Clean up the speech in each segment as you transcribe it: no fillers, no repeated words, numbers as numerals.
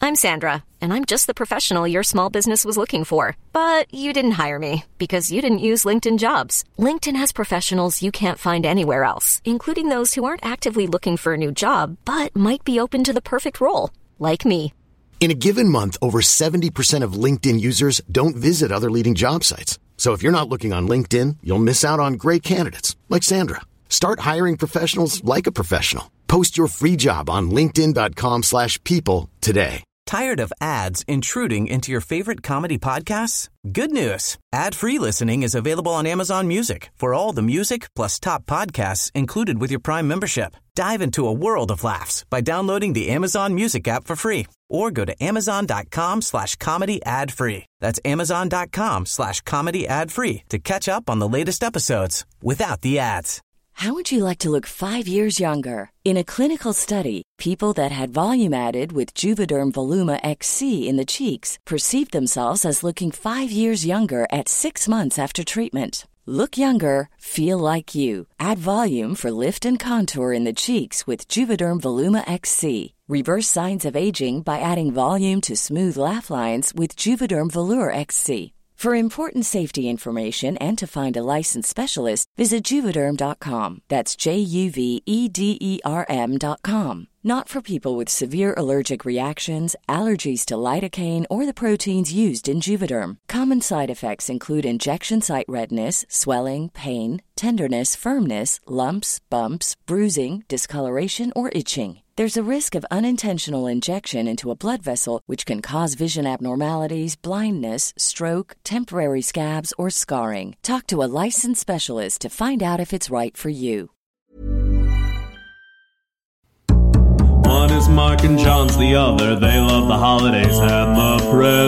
I'm Sandra, and I'm just the professional your small business was looking for. But you didn't hire me because you didn't use LinkedIn Jobs. LinkedIn has professionals you can't find anywhere else, including those who aren't actively looking for a new job, but might be open to the perfect role, like me. In a given month, over 70% of LinkedIn users don't visit other leading job sites. So if you're not looking on LinkedIn, you'll miss out on great candidates like Sandra. Start hiring professionals like a professional. Post your free job on linkedin.com/people today. Tired of ads intruding into your favorite comedy podcasts? Good news. Ad-free listening is available on Amazon Music for all the music plus top podcasts included with your Prime membership. Dive into a world of laughs by downloading the Amazon Music app for free or go to amazon.com/comedy ad-free. That's amazon.com/comedy ad-free to catch up on the latest episodes without the ads. How would you like to look 5 years younger? In a clinical study, people that had volume added with Juvederm Voluma XC in the cheeks perceived themselves as looking 5 years younger at 6 months after treatment. Look younger, feel like you. Add volume for lift and contour in the cheeks with Juvederm Voluma XC. Reverse signs of aging by adding volume to smooth laugh lines with Juvederm Volure XC. For important safety information and to find a licensed specialist, visit Juvederm.com. That's JUVEDERM.com. Not for people with severe allergic reactions, allergies to lidocaine, or the proteins used in Juvederm. Common side effects include injection site redness, swelling, pain, tenderness, firmness, lumps, bumps, bruising, discoloration, or itching. There's a risk of unintentional injection into a blood vessel, which can cause vision abnormalities, blindness, stroke, temporary scabs, or scarring. Talk to a licensed specialist to find out if it's right for you. One is Mark and John's the other. They love the holidays and the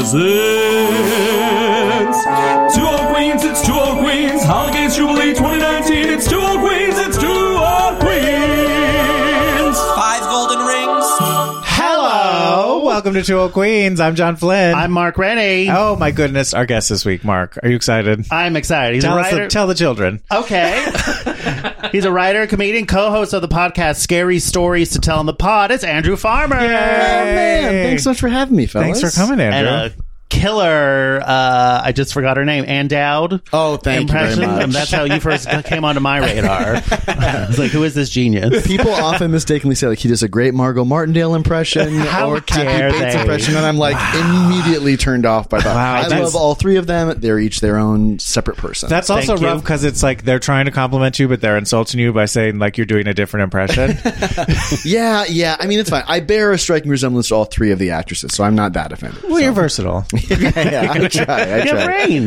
presents. Two old queens, it's two old queens. Holidays Jubilee 2019, it's two old queens, it's two old queens. 5 golden rings. Hello, welcome to Two Old Queens. I'm John Flynn. I'm Mark Rennie. Oh my goodness, our guest this week, Mark. Are you excited? I'm excited. He's a writer. Tell the children. Okay. He's a writer, comedian, co-host of the podcast Scary Stories to Tell on the Pod. It's Andrew Farmer. Yay. Oh, man. Thanks so much for having me, fellas. Thanks for coming, Andrew. And a killer, I just forgot her name, Ann Dowd. Oh, thank you very much. And that's how you first came onto my radar. I was like, who is this genius? People often mistakenly say, like, he does a great Margot Martindale impression or Kathy Bates impression, and I'm like, immediately turned off by that. Wow, I love all three of them. They're each their own separate person. That's also rough because it's like they're trying to compliment you, but they're insulting you by saying like you're doing a different impression. Yeah. I mean, it's fine. I bear a striking resemblance to all three of the actresses, so I'm not that offended. Well, you're versatile. Yeah, I try. You have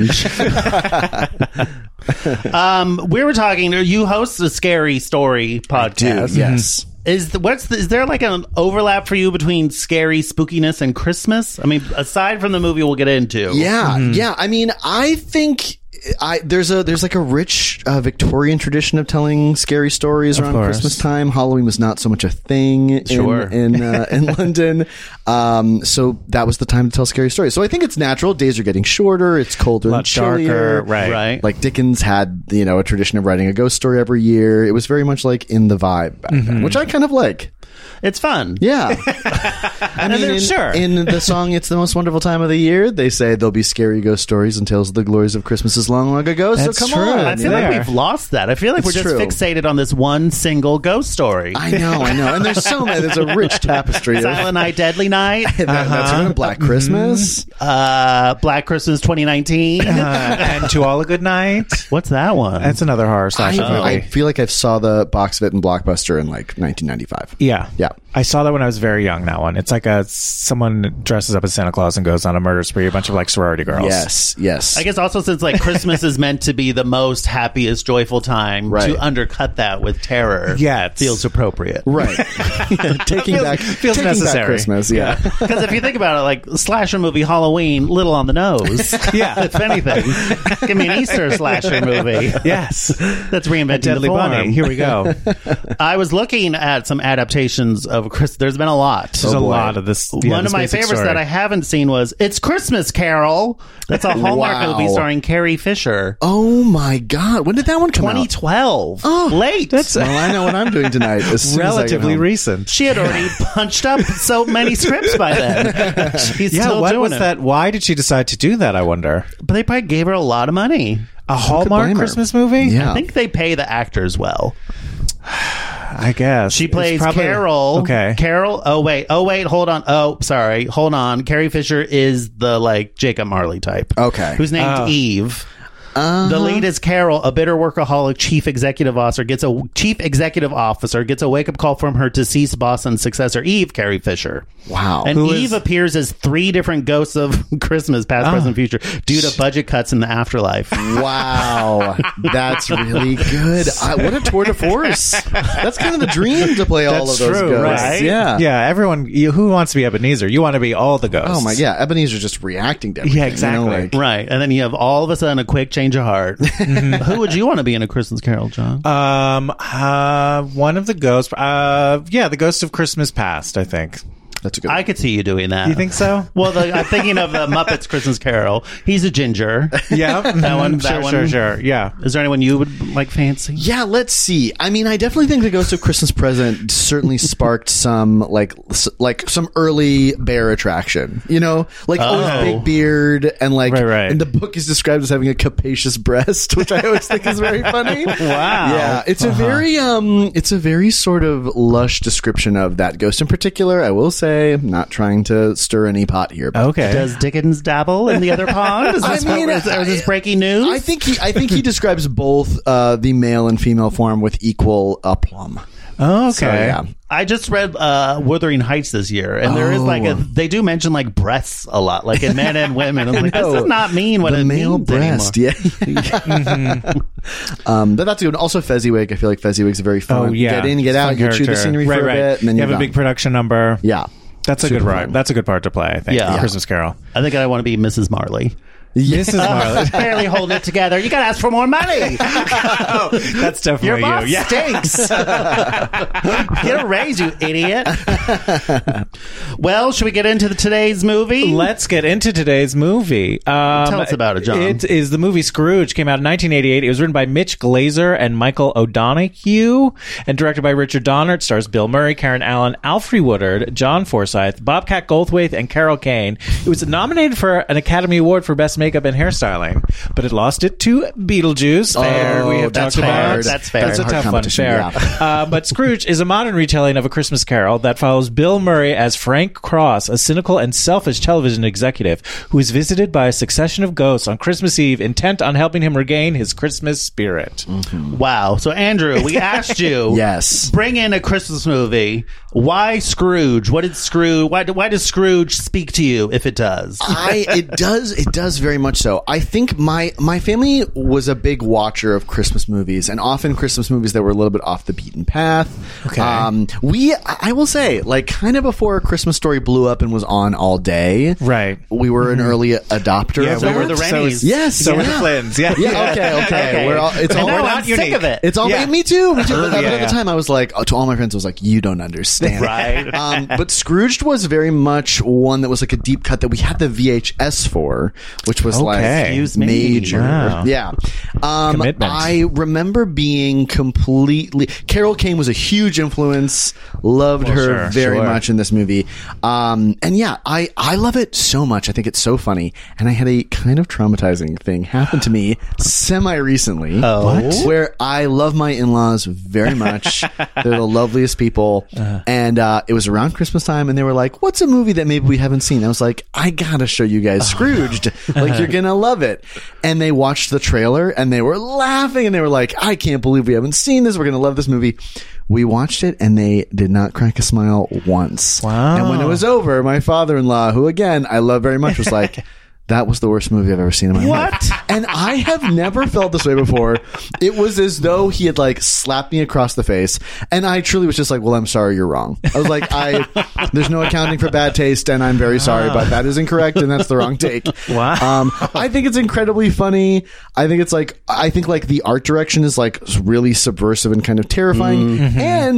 range. We were talking. You host a Scary Story podcast. Yes. Is there like an overlap for you between scary spookiness and Christmas? I mean, aside from the movie we'll get into. Yeah. I mean, I think there's like a rich Victorian tradition of telling scary stories around Christmas time. Halloween was not so much a thing in London, so that was the time to tell scary stories. So I think it's natural. Days are getting shorter. It's colder and chillier. Right. Like Dickens had a tradition of writing a ghost story every year. It was very much like in the vibe back then, which I kind of like. It's fun. Yeah. I mean, in the song "It's the Most Wonderful Time of the Year," they say there'll be scary ghost stories and tales of the glories of Christmases long, long ago. That's so come true. on. I feel like we've lost that. I feel like we're just fixated on this one single ghost story. I know. And there's so many. There's a rich tapestry. Silent Night, Deadly Night. That's right. Black Christmas. Black Christmas 2019. And To All a Good Night. What's that one? That's another horror slasher movie. I feel like I saw the box of it in Blockbuster in like 1995. Yeah. Yeah. I saw that when I was very young, that one. It's like someone dresses up as Santa Claus and goes on a murder spree, a bunch of like sorority girls. Yes. I guess also since like Christmas is meant to be the most happiest, joyful time, to undercut that with terror feels appropriate. Right. taking back Christmas, yeah. Because if you think about it, like slasher movie Halloween, little on the nose. Yeah. If anything. Give me an Easter slasher movie. Yes. That's reinventing Deadly the form. Bunny. Here we go. I was looking at some adaptations of of Christmas. There's been a lot. There's a lot of this. Yeah, One of my favorites that I haven't seen was It's Christmas Carol. That's a Hallmark movie starring Carrie Fisher. Oh my God. When did that one come 2012. out? 2012. Late. Well, I know what I'm doing tonight. Relatively recent. She had already punched up so many scripts by then. She's still what doing was it. that? Why did she decide to do that, I wonder? But they probably gave her a lot of money. A Hallmark Christmas movie? Yeah. I think they pay the actors well. I guess. She plays Carol. Okay. Carol. Oh, wait. Hold on. Oh, sorry. Hold on. Carrie Fisher is the, like, Jacob Marley type. Okay. Who's named Eve. The lead is Carol, a bitter workaholic chief executive officer gets a wake-up call from her deceased boss and successor, Eve, Carrie Fisher. Wow. And Eve appears as 3 different ghosts of Christmas, past, present, future, due to budget cuts in the afterlife. Wow. That's really good. What a tour de force. That's kind of the dream to play all of those ghosts. Right? Yeah. Yeah, everyone, who wants to be Ebenezer? You want to be all the ghosts. Oh my, yeah. Ebenezer's just reacting to everything. Yeah, exactly. You know, Right. And then you have all of a sudden a quick change of heart. Who would you want to be in A Christmas Carol, John? One of the ghosts. The Ghost of Christmas Past, I think. That's a good I one. could see you doing that. You think so? Well, I'm thinking of the Muppets Christmas Carol. He's a ginger. Yeah. That one. Sure. Yeah. Is there anyone you would like fancy? Yeah, let's see. I mean, I definitely think the Ghost of Christmas Present certainly sparked some like some early bear attraction. You know, like always big beard and like. Right. And the book is described as having a capacious breast, which I always think is very funny. Wow. Yeah, it's a very sort of lush description of that ghost in particular. I will say, I'm not trying to stir any pot here. But Okay. Does Dickens dabble in the other pond? Is this breaking news? I think he describes both the male and female form with equal aplomb. Oh, okay. So, yeah. I just read Wuthering Heights this year, and there is they do mention like breasts a lot, like in men and women. I'm like, this does not mean what the it male means breast. anymore. Yeah. But that's good. Also, Fezziwig. I feel like Fezziwig's a very fun. Oh, yeah. Get in, get out. You chew the scenery for a bit, and then you have a big production number. Yeah. That's a good part. That's a good part to play, I think. Yeah. Christmas Carol. I think I want to be Mrs. Marley. Mrs. Marley. Barely holding it together. You got to ask for more money. That's definitely Your boss you. Yeah. stinks. Get a raise, you idiot. Well, should we get into today's movie? Let's get into today's movie. Tell us about it, John. It is the movie Scrooge. Came out in 1988. It was written by Mitch Glazer and Michael O'Donoghue and directed by Richard Donner. It stars Bill Murray, Karen Allen, Alfre Woodard, John Forsythe, Bobcat Goldthwait, and Carol Kane. It was nominated for an Academy Award for Best Makeup and Hairstyling, but it lost it to Beetlejuice. Fair. We have that's talked hard. about. That's fair. That's a Hard tough one. competition, Fair. yeah. But Scrooge is a modern retelling of A Christmas Carol that follows Bill Murray as Frank Cross, a cynical and selfish television executive who is visited by a succession of ghosts on Christmas Eve, intent on helping him regain his Christmas spirit. Mm-hmm. Wow. So, Andrew, we asked you. Yes. Bring in a Christmas movie. Why Scrooge? Why does Scrooge speak to you, if it does? It does very much so. I think my family was a big watcher of Christmas movies, and often Christmas movies that were a little bit off the beaten path. Okay. I will say, like, kind of before A Christmas Story blew up and was on all day. Right. We were an early adopter of we that. were the Rennies. Yes. So were the Flynns. Yeah. Yeah. Okay. And all now we're I'm not sick unique. of it. It's all Yeah. me too. But Yeah. at the time, I was like, to all my friends, I was like, you don't understand. Right. But Scrooged was very much one that was like a deep cut that we had the VHS for, which was like Excuse me. major. Wow. Yeah. Commitment. I remember being completely. Carol Kane was a huge influence. Loved her very much in this movie. And yeah, I love it so much. I think it's so funny. And I had a kind of traumatizing thing happen to me semi recently. What? Where I love my in-laws very much. They're the loveliest people. And it was around Christmas time, and they were like, what's a movie that maybe we haven't seen? I was like, I gotta show you guys Scrooged. Like, you're gonna love it. And they watched the trailer, and they were laughing, and they were like, I can't believe we haven't seen this. We're gonna love this movie. We watched it, and they did not crack a smile once. Wow. And when it was over, my father-in-law, who again I love very much, was like, that was the worst movie I've ever seen in my life. What? And I have never felt this way before. It was as though he had like slapped me across the face. And I truly was just like, well, I'm sorry, you're wrong. I was like, there's no accounting for bad taste, and I'm very sorry, but that is incorrect, and that's the wrong take. Wow. I think it's incredibly funny. I think the art direction is like really subversive and kind of terrifying. And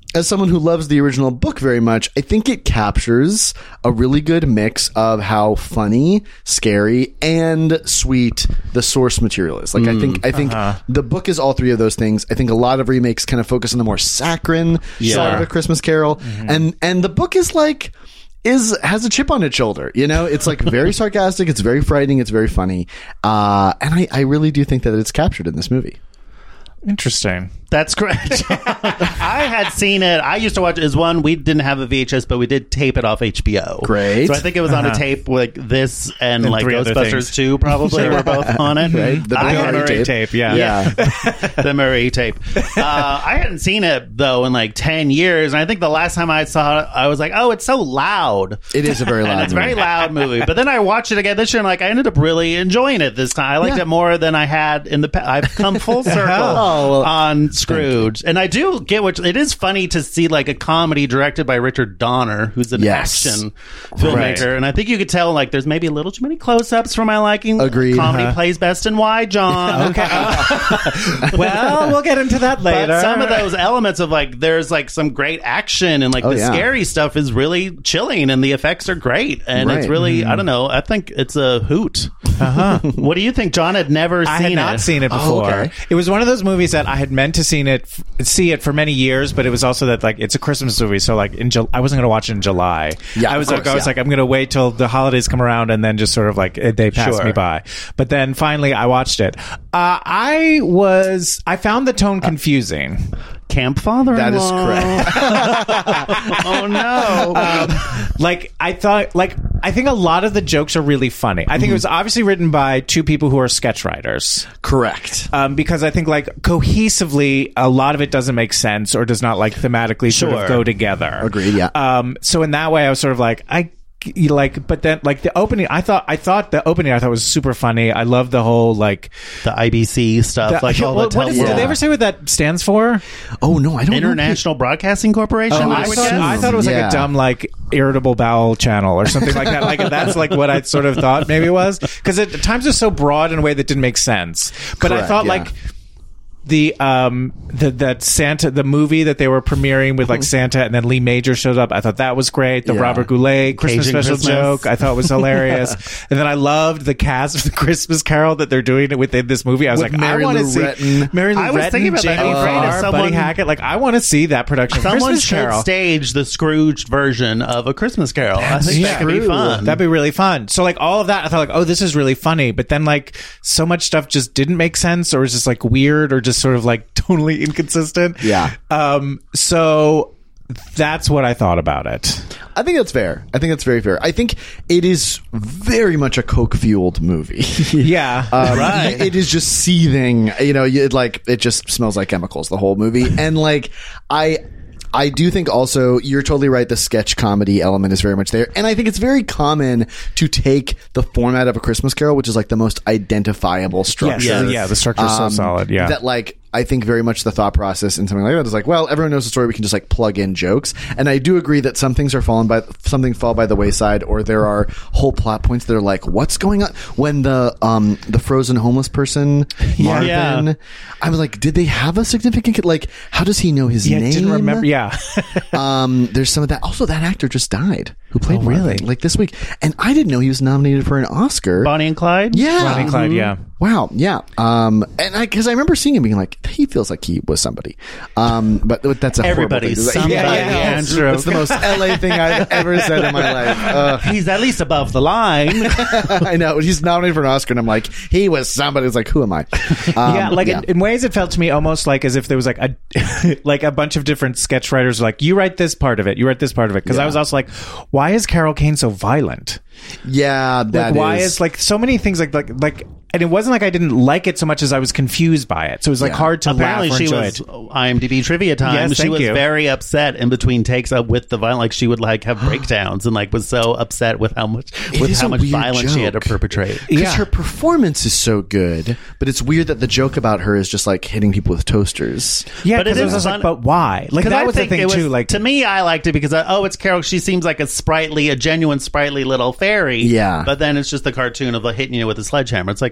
as someone who loves the original book very much, I think it captures a really good mix of how funny, scary, and sweet the source material is. Like, I think the book is all three of those things. I think a lot of remakes kind of focus on the more saccharine side of A Christmas Carol, and the book is like has a chip on its shoulder. You know, it's like very sarcastic, it's very frightening, it's very funny, and I really do think that it's captured in this movie. Interesting. That's correct. I had seen it. I used to watch it as one. We didn't have a VHS, but we did tape it off HBO. Great. So I think it was on a tape like this and like three other Ghostbusters things. 2 probably were both on it. Right. The I Bill had Murray tape. Yeah. the Murray tape. I hadn't seen it though in like 10 years, and I think the last time I saw it, I was like, "Oh, it's so loud." It is a very loud and it's a movie. very loud movie. But then I watched it again this year, and like I ended up really enjoying it this time. I liked it more than I had in the past. I've come full circle on Scrooge, and I do get what it is funny to see like a comedy directed by Richard Donner, who's an action filmmaker, Right. and I think you could tell like there's maybe a little too many close-ups for my liking. Agreed. Comedy plays best in why, John. Okay. Well, we'll get into that later. But some of those elements of like there's like some great action and like the scary stuff is really chilling and the effects are great and it's really I don't know, I think it's a hoot. What do you think? John had never seen it. I had not seen it before. Oh, okay. It was one of those movies that I had meant to see it for many years, but it was also that like it's a Christmas movie, so like I wasn't going to watch it in July. Yeah, I was of course, like I'm going to wait till the holidays come around and then just sort of like they pass me by. But then finally I watched it. I found the tone confusing. Camp Father-in-Law. That is correct. Oh no. I think a lot of the jokes are really funny. I think it was obviously written by two people who are sketch writers. Correct. Because I think like cohesively, a lot of it doesn't make sense or does not like thematically sort of go together. Agreed. Yeah. So in that way, I was sort of like, but then like the opening, I thought the opening was super funny. I love the whole like the IBC stuff, like all the did they ever say what that stands for? Oh no, I don't know. International Broadcasting Corporation. I thought it was like a dumb like irritable bowel channel or something like that. Like that's like what I sort of thought maybe it was, because at times it was so broad in a way that didn't make sense. But I thought like that Santa, the movie that they were premiering with like Santa, and then Lee Major showed up. I thought that was great. The Robert Goulet Christmas Cajun special Christmas joke I thought was hilarious. And then I loved the cast of the Christmas Carol that they're doing it within this movie. I was With like, Mary I want to Lou see Retton. Mary Lou I was Retton, thinking about that. Jamie It'd be great if Farr, someone- Buddy Hackett. Like, I want to see that production of Someone Christmas should Carol. stage the Scrooge version of A Christmas Carol. I think that could be fun. That'd be really fun. So like all of that, I thought like, oh, this is really funny. But then like so much stuff just didn't make sense, or was just like weird, or just sort of like totally inconsistent. Yeah. So that's what I thought about it. I think that's fair. I think that's very fair. I think it is very much a coke-fueled movie. Yeah. Right. It is just seething. You know, it just smells like chemicals, the whole movie. And like, I do think also, you're totally right, the sketch comedy element is very much there. And I think it's very common to take the format of A Christmas Carol, which is like the most identifiable structure. Yeah, the structure is so solid. Yeah. That like, I think very much the thought process in something like that is like, well, everyone knows the story. We can just like plug in jokes. And I do agree that some things something fall by the wayside, or there are whole plot points that are like, what's going on? When the frozen homeless person, Marvin, I was like, did they have a significant, like, how does he know his name? I didn't remember. Yeah. There's some of that. Also, that actor just died who played Marvin, really? like this week. And I didn't know he was nominated for an Oscar. Bonnie and Clyde? Yeah. Bonnie and Clyde, yeah. Wow. Yeah. And because I remember seeing him being like, he feels like he was somebody. But that's a Everybody's horrible thing. somebody, Andrew. It's the most LA thing I've ever said in my life. He's at least above the line. I know. He's nominated for an Oscar, and I'm like, he was somebody. It's like, who am I? Yeah, like in ways it felt to me almost like as if there was like a like a bunch of different sketch writers like, you write this part of it, you write this part of it, because I was also like, why is Carol Kane so violent? Yeah, Like, why is like so many things like and it wasn't like I didn't like it so much as I was confused by it. So it was like hard to Apparently laugh or she enjoy was it. IMDb trivia time. Yes, she thank was you. very upset in between takes with the violence. Like she would like have breakdowns and like was so upset with how much is a weird violence she had to joke. perpetrate. Because her performance is so good, but it's weird that the joke about her is just like hitting people with toasters. Yeah, But it because I was is just like, fun- but why? Like 'Cause that I was the think thing it was, too. Like to me, I liked it because it's Carol. She seems like a genuine sprightly little fairy. Yeah. But then it's just the cartoon of like hitting you with a sledgehammer. It's like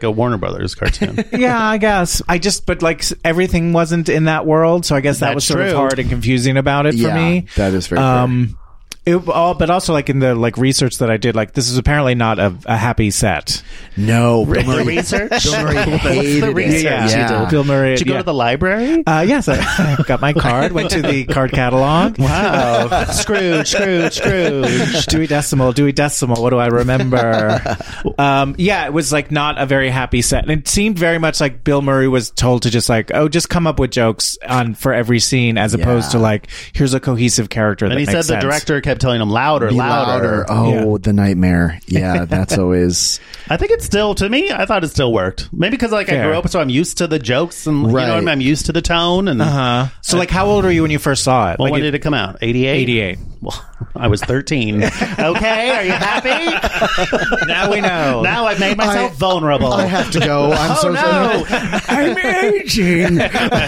a Warner Brothers cartoon. Yeah, I guess. But like everything wasn't in that world, so I guess that was sort of hard and confusing about it for me. That is very fair. But also, like in the research that I did, like this is apparently not a happy set. No, Bill Murray. Research. Bill Murray What's the hated research? it. Yeah. Bill Murray. Did you go to the library? Yes, I got my card. Went to the card catalog. Wow. Scrooge. Dewey Decimal. What do I remember? It was like not a very happy set, and it seemed very much like Bill Murray was told to just just come up with jokes for every scene, as opposed to like here's a cohesive character. And that he makes said sense. the director kept telling him louder. Oh, the nightmare. Yeah, that's always. I think it's still, to me, I thought it still worked. Maybe because I grew up, so I'm used to the jokes and you know what I mean? I'm used to the tone. And So like, how old were you when you first saw it? Well, when did it come out? 88? 88. Well, I was 13. Okay, are you happy? Now we know. Now I've made myself vulnerable. I have to go. I'm so no. I'm aging.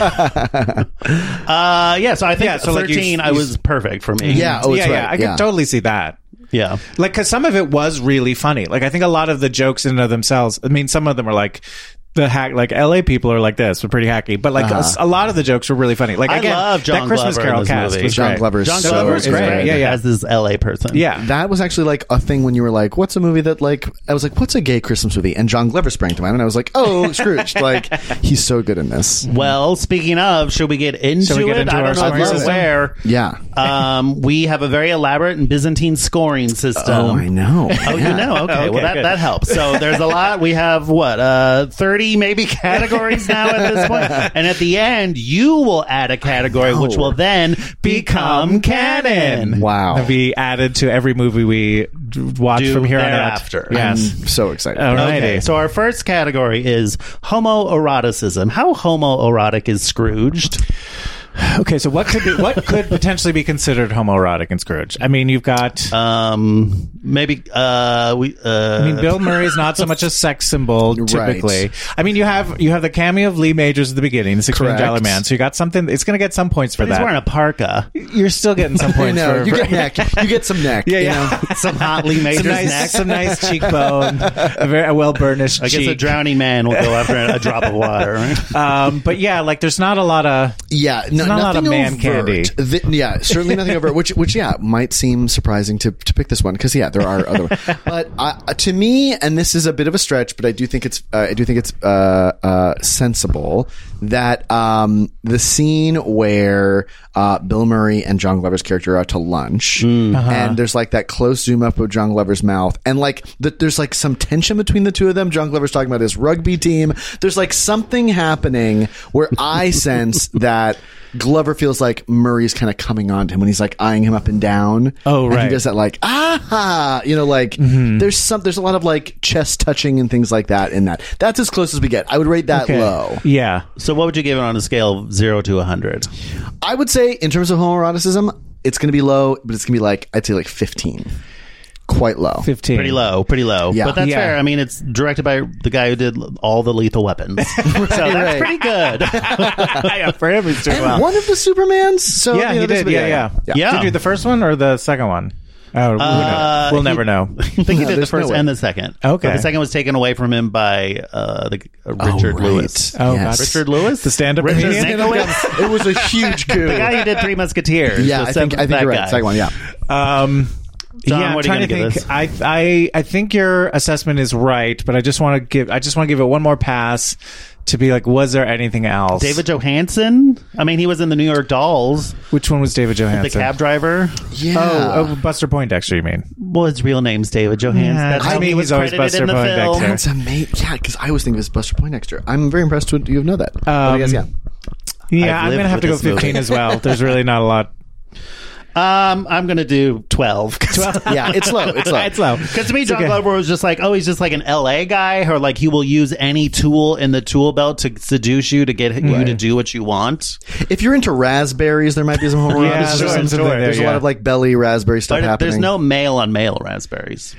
So I think so 13 I was perfect for me. Yeah, oh, it's right. I could totally see that. Yeah. Like, because some of it was really funny. Like, I think a lot of the jokes in and of themselves, I mean, some of them are like, the hack, like LA people are like this, but pretty hacky. But like a lot of the jokes were really funny. Like again, I love John that Christmas Glover Carol in this cast movie. was John great. Glover John Glover is great. Yeah. As this LA person. Yeah. That was actually like a thing when you were like, what's a movie that like, I was like, what's a gay Christmas movie? And John Glover sprang to mind and I was like, oh, Scrooge. Like, he's so good in this. Well, speaking of, should we get into it? I don't know if you're aware. Yeah. We have a very elaborate and Byzantine scoring system. Oh, I know. Oh, you know? Okay. Well, that helps. So there's a lot. We have 30 maybe categories now at this point. And at the end, you will add a category, which will then become canon. Wow. It'll be added to every movie we watch from here on out. After. Yes. I'm so excited. Okay, so our first category is homoeroticism. How homoerotic is Scrooged? Okay, so what could potentially be considered homoerotic in Scrooge? I mean, you've got maybe I mean, Bill Murray's not so much a sex symbol typically. Right. I mean, you have the cameo of Lee Majors at the beginning, the $6 Million Man. So you got something. It's going to get some points for that. He's wearing a parka. You're still getting some points. No, you get neck. You get some neck. Yeah, you know? Some hot Lee Majors neck. Some nice cheekbone, a well burnished. I guess a drowning man will go after a drop of water. Right? But yeah, like there's not a lot of not a lot of man overt. candy. Certainly nothing over. Which might seem surprising to pick this one because there are other ones. But to me, and this is a bit of a stretch, but I do think it's sensible that the scene where Bill Murray and John Glover's character are out to lunch, and there's like that close zoom up of John Glover's mouth, and like there's like some tension between the two of them. John Glover's talking about his rugby team. There's like something happening where I sense that Glover feels like Murray's kind of coming on to him when he's like eyeing him up and down. Oh, right. And he does that like, there's a lot of like chest touching and things like that in that. That's as close as we get. I would rate that low. Yeah. So what would you give it on a scale of 0 to 100? I would say in terms of homoeroticism, it's going to be low, but it's going to be like, I'd say like 15. Quite low. 15. Pretty low. Yeah. But that's fair. I mean, it's directed by the guy who did all the Lethal Weapons. So that's pretty good. Yeah, for him, he's doing And well. one of the Supermans. So Yeah, he did. Yeah. Did you do the first one or the second one? Oh, we'll never know. I think he did the first and the second. Okay. But the second was taken away from him by Richard Lewis. Oh, Yes. God. Richard Lewis? The stand-up Richard comedian? Nicholas? It was a huge coup. The guy who did Three Musketeers. Yeah, I think that you're right. guy. Second one, yeah. John, what are you I'm trying gonna to give think. this? I think your assessment is right, but I just want to give it one more pass to be like, was there anything else? David Johansen? I mean, he was in the New York Dolls. Which one was David Johansen? The cab driver. Yeah. Oh, Buster Poindexter, you mean? Well, his real name's David Johansen. Yeah, That's I how mean, he was he's always credited Buster in the film. Poindexter. That's amazing. Yeah, because I always think of it as Buster Poindexter. I'm very impressed with you know that. But I guess, yeah. Yeah, I've I'm lived going to have to go with this 15 movie. as well. There's really not a lot. I'm going to do 12. Yeah, it's low. It's low. It's low. Because to me, John Glover was just like, he's just like an LA guy, or like he will use any tool in the tool belt to seduce you to get you to do what you want. If you're into raspberries, there might be some homoeroticism. sure. There's a lot of like belly raspberry stuff But happening. there's no male on male raspberries.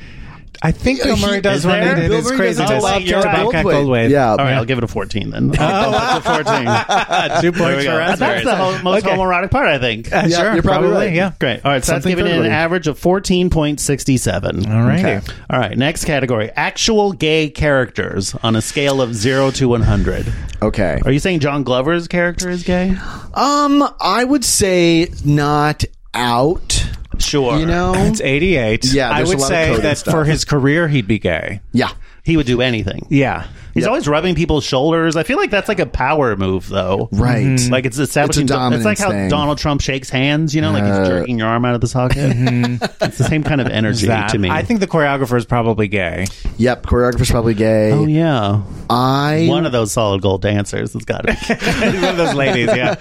I think Bill Murray does is run there? into Bill his Murray crazy does to you're right. Bobcat Goldthwait. Yeah. All right, I'll give it a 14 then. I'll give it a 14. 2 points for That's the most homoerotic part, I think. Yeah, sure, you're probably right. Yeah. Great. All right, so that's Something giving for it an everybody. average of 14.67. All right. Okay. All right, next category. Actual gay characters on a scale of 0 to 100. Okay. Are you saying John Glover's character is gay? I would say not out. Sure. You know? It's 88. Yeah, I there's a would lot of say coded that stuff. for his career, he'd be gay. Yeah. He would do anything. Yeah. He's always rubbing people's shoulders. I feel like that's like a power move, though. Right. Like it's establishing. It's a dominance it's like how thing. Donald Trump shakes hands. You know, like he's jerking your arm out of the socket. It's the same kind of energy That. to me. I think the choreographer is probably gay. Yep. Choreographer's probably gay. Oh yeah, one I of those solid gold dancers has got to be. One of those ladies, yeah.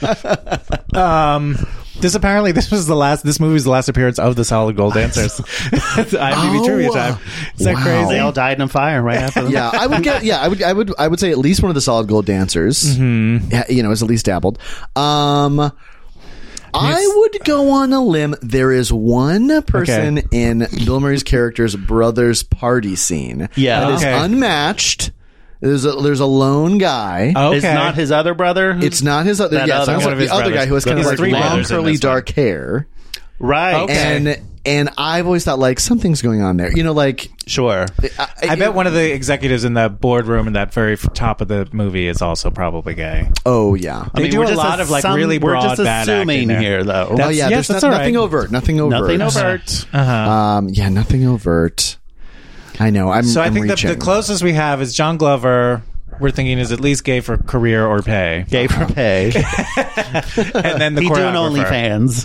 This movie's the last appearance of the Solid Gold Dancers. IMDb trivia time. Is that wow. crazy? They all died in a fire right after them. yeah, I would get. Yeah, I would say at least one of the Solid Gold Dancers. Mm-hmm. Yeah, you know, is at least dabbled. I would go on a limb. There is one person in Bill Murray's character's brother's party scene. Yeah. that is Okay. unmatched. There's a lone guy. Okay. It's not his other brother. It's not his other. That Yeah, other it's one not of the his other brothers. guy who has kind of There's like three long brothers in curly this one. dark hair. right. Okay. And I've always thought like something's going on there. You know, like Sure. I bet one of the executives in the boardroom in that very top of the movie is also probably gay. Oh yeah. They do we're a just lot of like really we're broad just bad assuming acting there. here, though. Oh yeah. yes, There's that's all nothing right. overt. Nothing overt. Nothing overt. Yeah, nothing overt. I know. I'm. So I I'm think the reaching. closest we have is John Glover. We're thinking is at least gay for career or pay. Gay for pay. And then the He doing choreographer.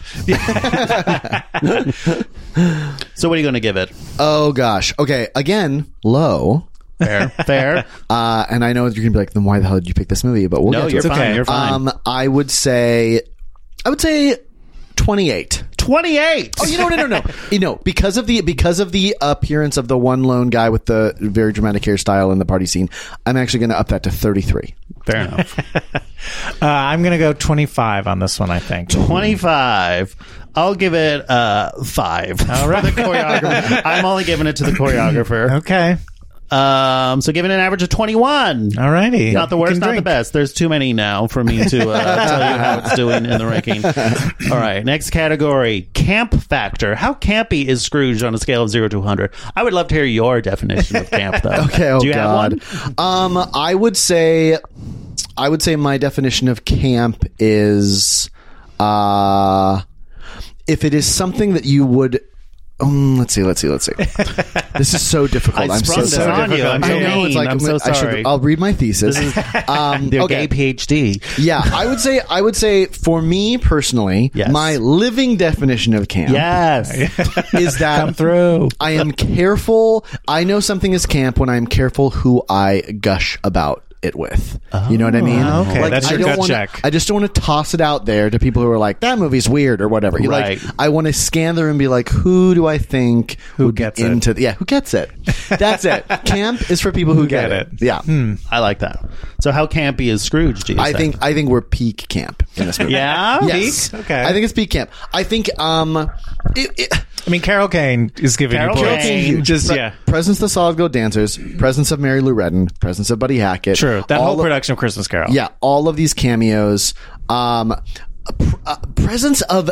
OnlyFans. So what are you going to give it? Oh gosh. Okay. Again, low. Fair. And I know you're gonna be like, then why the hell did you pick this movie? But we'll No, get to you're it. fine. okay. You're fine. I would say 28. 28. Oh, you know what? No. You know, because of the appearance of the one lone guy with the very dramatic hairstyle in the party scene, I'm actually going to up that to 33. Fair enough. I'm going to go 25 on this one, I think. 25. I'll give it 5. All right. The choreographer. I'm only giving it to the choreographer. Okay. So giving it an average of 21. All righty. Not the worst, not the best. There's too many now for me to tell you how it's doing in the ranking. All right, next category, camp factor. How campy is Scrooge on a scale of 0 to 100? I would love to hear your definition of camp, though. Okay, Do you God. have one? I would say my definition of camp is if it is something that you would let's see. This is so difficult. I I'm sprung so this on you. I'm so I know. mean. It's like I'm so sorry. I'll read my thesis. Their gay PhD. Yeah, I would say for me personally, Yes. my living definition of camp Yes. is that Come through. I am careful. I know something is camp when I'm careful who I gush about it with. You know what I mean? okay. That's your I don't gut wanna- check. I just don't want to toss it out there to people who are like, that movie's weird or whatever. You Right. Like, I want to scan the room and be like, who do I think Who would be gets it? into yeah, who gets it? That's it. Camp is for people who get it. Yeah. I like that. So how campy is Scrooge, do you I say? think we're peak camp in this movie. Yeah? Yes. Peak? Okay. I think it's peak camp. I think I mean, Carol Kane is giving Carol you points. Kane. Just, yeah. presence of the Solid Gold Dancers, presence of Mary Lou Retton, presence of Buddy Hackett. True. That all whole of- production of Christmas Carol. Yeah, all of these cameos. Presence of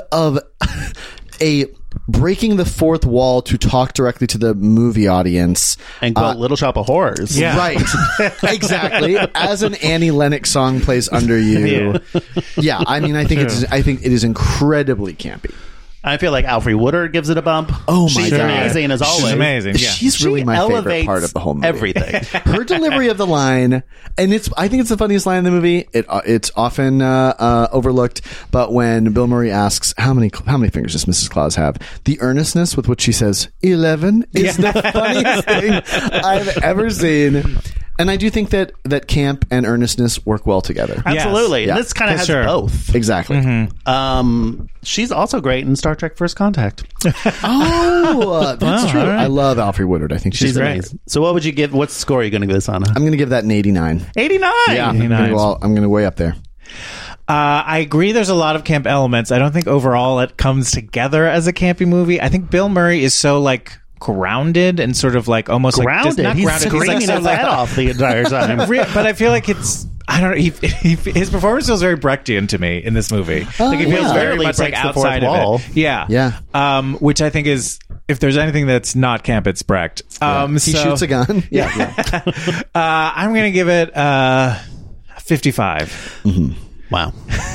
a breaking the fourth wall to talk directly to the movie audience. And quote, Little Shop of Horrors. Yeah. Right. Exactly. As an Annie Lennox song plays under you. Yeah, I mean I think it is incredibly campy. I feel like Alfre Woodard gives it a bump. Oh, my She's God. amazing as always. She's amazing. Yeah. She's really my favorite elevates part of the whole movie. Everything. Her delivery of the line, and I think it's the funniest line in the movie. It's often overlooked, but when Bill Murray asks how many fingers does Mrs. Claus have, the earnestness with which she says 11 is the funniest thing I've ever seen. And I do think that camp and earnestness work well together. Absolutely. Yeah. And this kind of has Sure. both. Exactly. She's also great in Star Trek First Contact. Oh, that's true. all right. I love Alfre Woodard. I think she's great. amazing. So what would you give? What score are you going to give this on? I'm going to give that an 89. 89. Yeah, I'm going to way up there. I agree there's a lot of camp elements. I don't think overall it comes together as a campy movie. I think Bill Murray is so like grounded and sort of like almost grounded. Like He's grounded. screaming He's like, his head off the entire time. But I feel like it's. I don't know. His performance feels very Brechtian to me in this movie. Like it feels very much like outside of it. Yeah. Which I think is, if there's anything that's not camp, it's Brecht. He shoots a gun. I'm going to give it 55. Mm-hmm. Wow.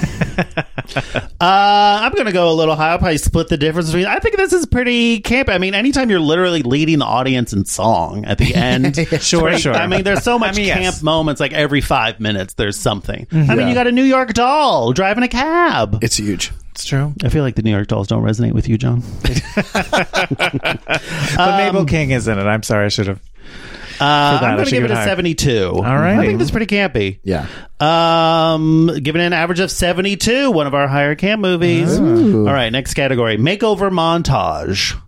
I'm going to go a little high. I'll probably split the difference between. I think this is pretty camp. I mean, anytime you're literally leading the audience in song at the end. Sure. I mean, there's so much camp moments, like every 5 minutes, there's something. I mean, you got a New York doll driving a cab. It's huge. It's true. I feel like the New York dolls don't resonate with you, John. But Mabel King is in it. I'm sorry, I should have. I'm going to give it a 72. All right. I think that's pretty campy. Yeah. Giving it an average of 72, one of our higher camp movies. Ooh. All right, next category. Makeover montage.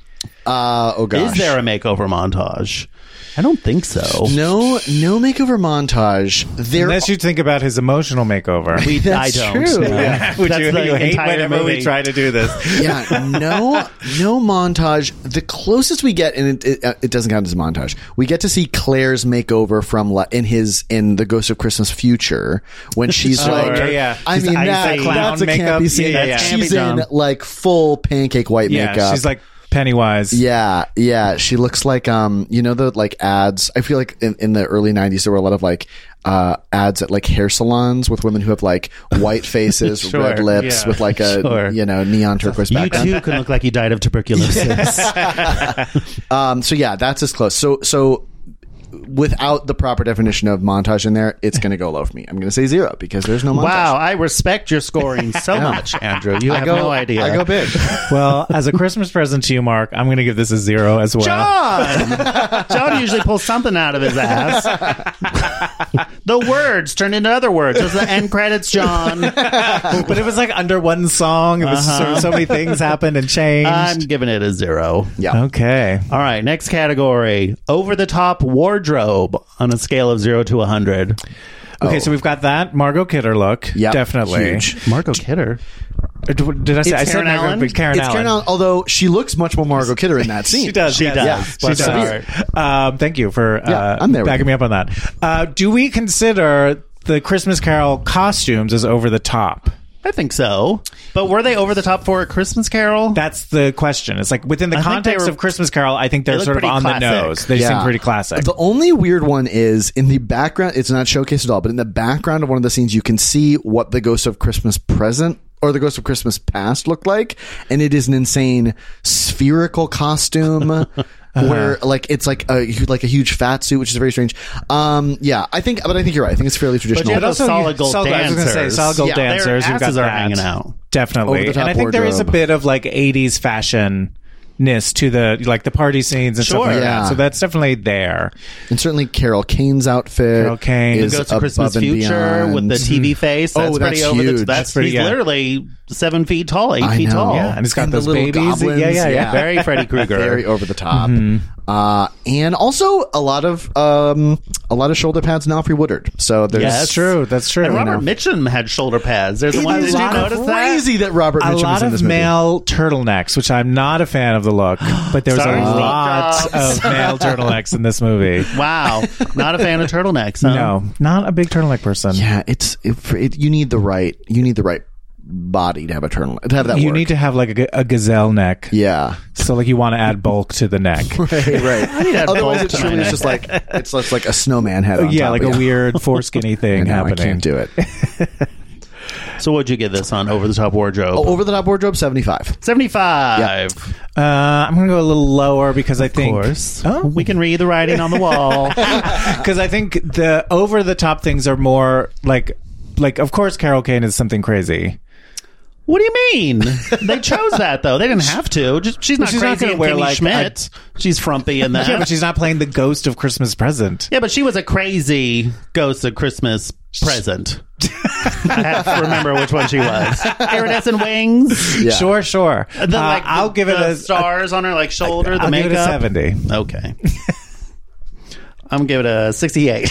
Oh, gosh. Is there a makeover montage? I don't think so. No makeover montage. Unless you think about his emotional makeover. I don't. True. Would you hate whenever we try to do this? Yeah, no montage. The closest we get, and it doesn't count as a montage. We get to see Claire's makeover from in The Ghost of Christmas Future when she's yeah. I mean, that's a campy scene. Yeah. She's in like full pancake white makeup. She's like Pennywise. Yeah. She looks like the like ads. I feel like in the early 90s there were a lot of like ads at like hair salons with women who have like white faces, red lips, with like a neon turquoise background. You too can look like you died of tuberculosis. So yeah, that's as close. So without the proper definition of montage in there, it's going to go low for me. I'm going to say 0 because there's no montage. Wow, I respect your scoring so much, Andrew. You have no idea. I go big. Well, as a Christmas present to you, Mark, I'm going to give this a 0 as well. John usually pulls something out of his ass. The words turn into other words. Those are the end credits, John. But it was like under one song. It was sort of so many things happened and changed. I'm giving it a 0. Yeah. Okay. All right, next category. Over-the-top wardrobe on a scale of 0 to 100. Okay, so we've got that Margot Kidder look. Yep. Definitely. Huge. Margot Kidder. Did I say? I said Karen Allen? Karen It's Allen. Karen Allen, although she looks much more Margot Kidder in that scene. She does. She does. Yeah. Bless She's her heart. Thank you for I'm there with backing me up on that. Do we consider the Christmas Carol costumes as over the top? I think so. But were they over the top for a Christmas Carol? That's the question. It's like within the context of Christmas Carol, I think they're look sort of pretty on classic. the nose. They seem pretty classic. The only weird one is in the background. It's not showcased at all, but in the background of one of the scenes, you can see what the Ghost of Christmas Present or the Ghost of Christmas Past looked like, and it is an insane spherical costume. Where like it's like a huge fat suit, which is very strange. I think you're right. I think it's fairly traditional. But also solid gold dancers. I was going to say solid gold dancers. Their You've got asses are that. hanging out. Definitely, and I think there is a bit of like 80s fashion-ness to the party scenes and stuff like that. So that's definitely there. And certainly Carol Kane's outfit. Carol Kane is Ghost of Christmas above and Future beyond. with the TV face. That's pretty over huge. He's literally 7 feet tall, 8 feet tall. Yeah, and he's got those the little babies. goblins. Yeah. Very Freddy Krueger. Very over the top. And also a lot of shoulder pads in Alfred Woodard. So there's That's true. And Robert Mitchum had shoulder pads. There's one. Did you notice crazy that Robert Mitchum a lot was in this of movie. male turtlenecks, which I'm not a fan of the look, but there's Sorry, a lot of male turtlenecks in this movie. Wow, not a fan of turtlenecks. Huh? No, not a big turtleneck person. Yeah, you need the right body to have a turtleneck to have that. You work. need to have like a gazelle neck. Yeah. So like you want to add bulk to the neck. Right. I need to add Otherwise, bulk it's to my truly neck. just like it's like a snowman head. On Yeah, top like of a weird foreskinny thing happening. I can't do it. So what'd you get this on Over the Top Wardrobe? Over the Top Wardrobe, 75. 75. I'm gonna go a little lower because I think, Of course. Oh. We can read the writing on the wall. because I think the over the top things are more like of course Carol Kane is something crazy. What do you mean? They chose that though. They didn't have to. She's not She's not crazy gonna and wear, Kimmy like, Schmidt. She's frumpy in that. Yeah, but she's not playing the Ghost of Christmas Present. Yeah, but she was a crazy Ghost of Christmas Present. I have to remember which one she was. Iridescent wings. Yeah. Sure. I'll give it the a stars on her like shoulder. The I'll makeup. give it a 70. Okay. I'm gonna give it a 68.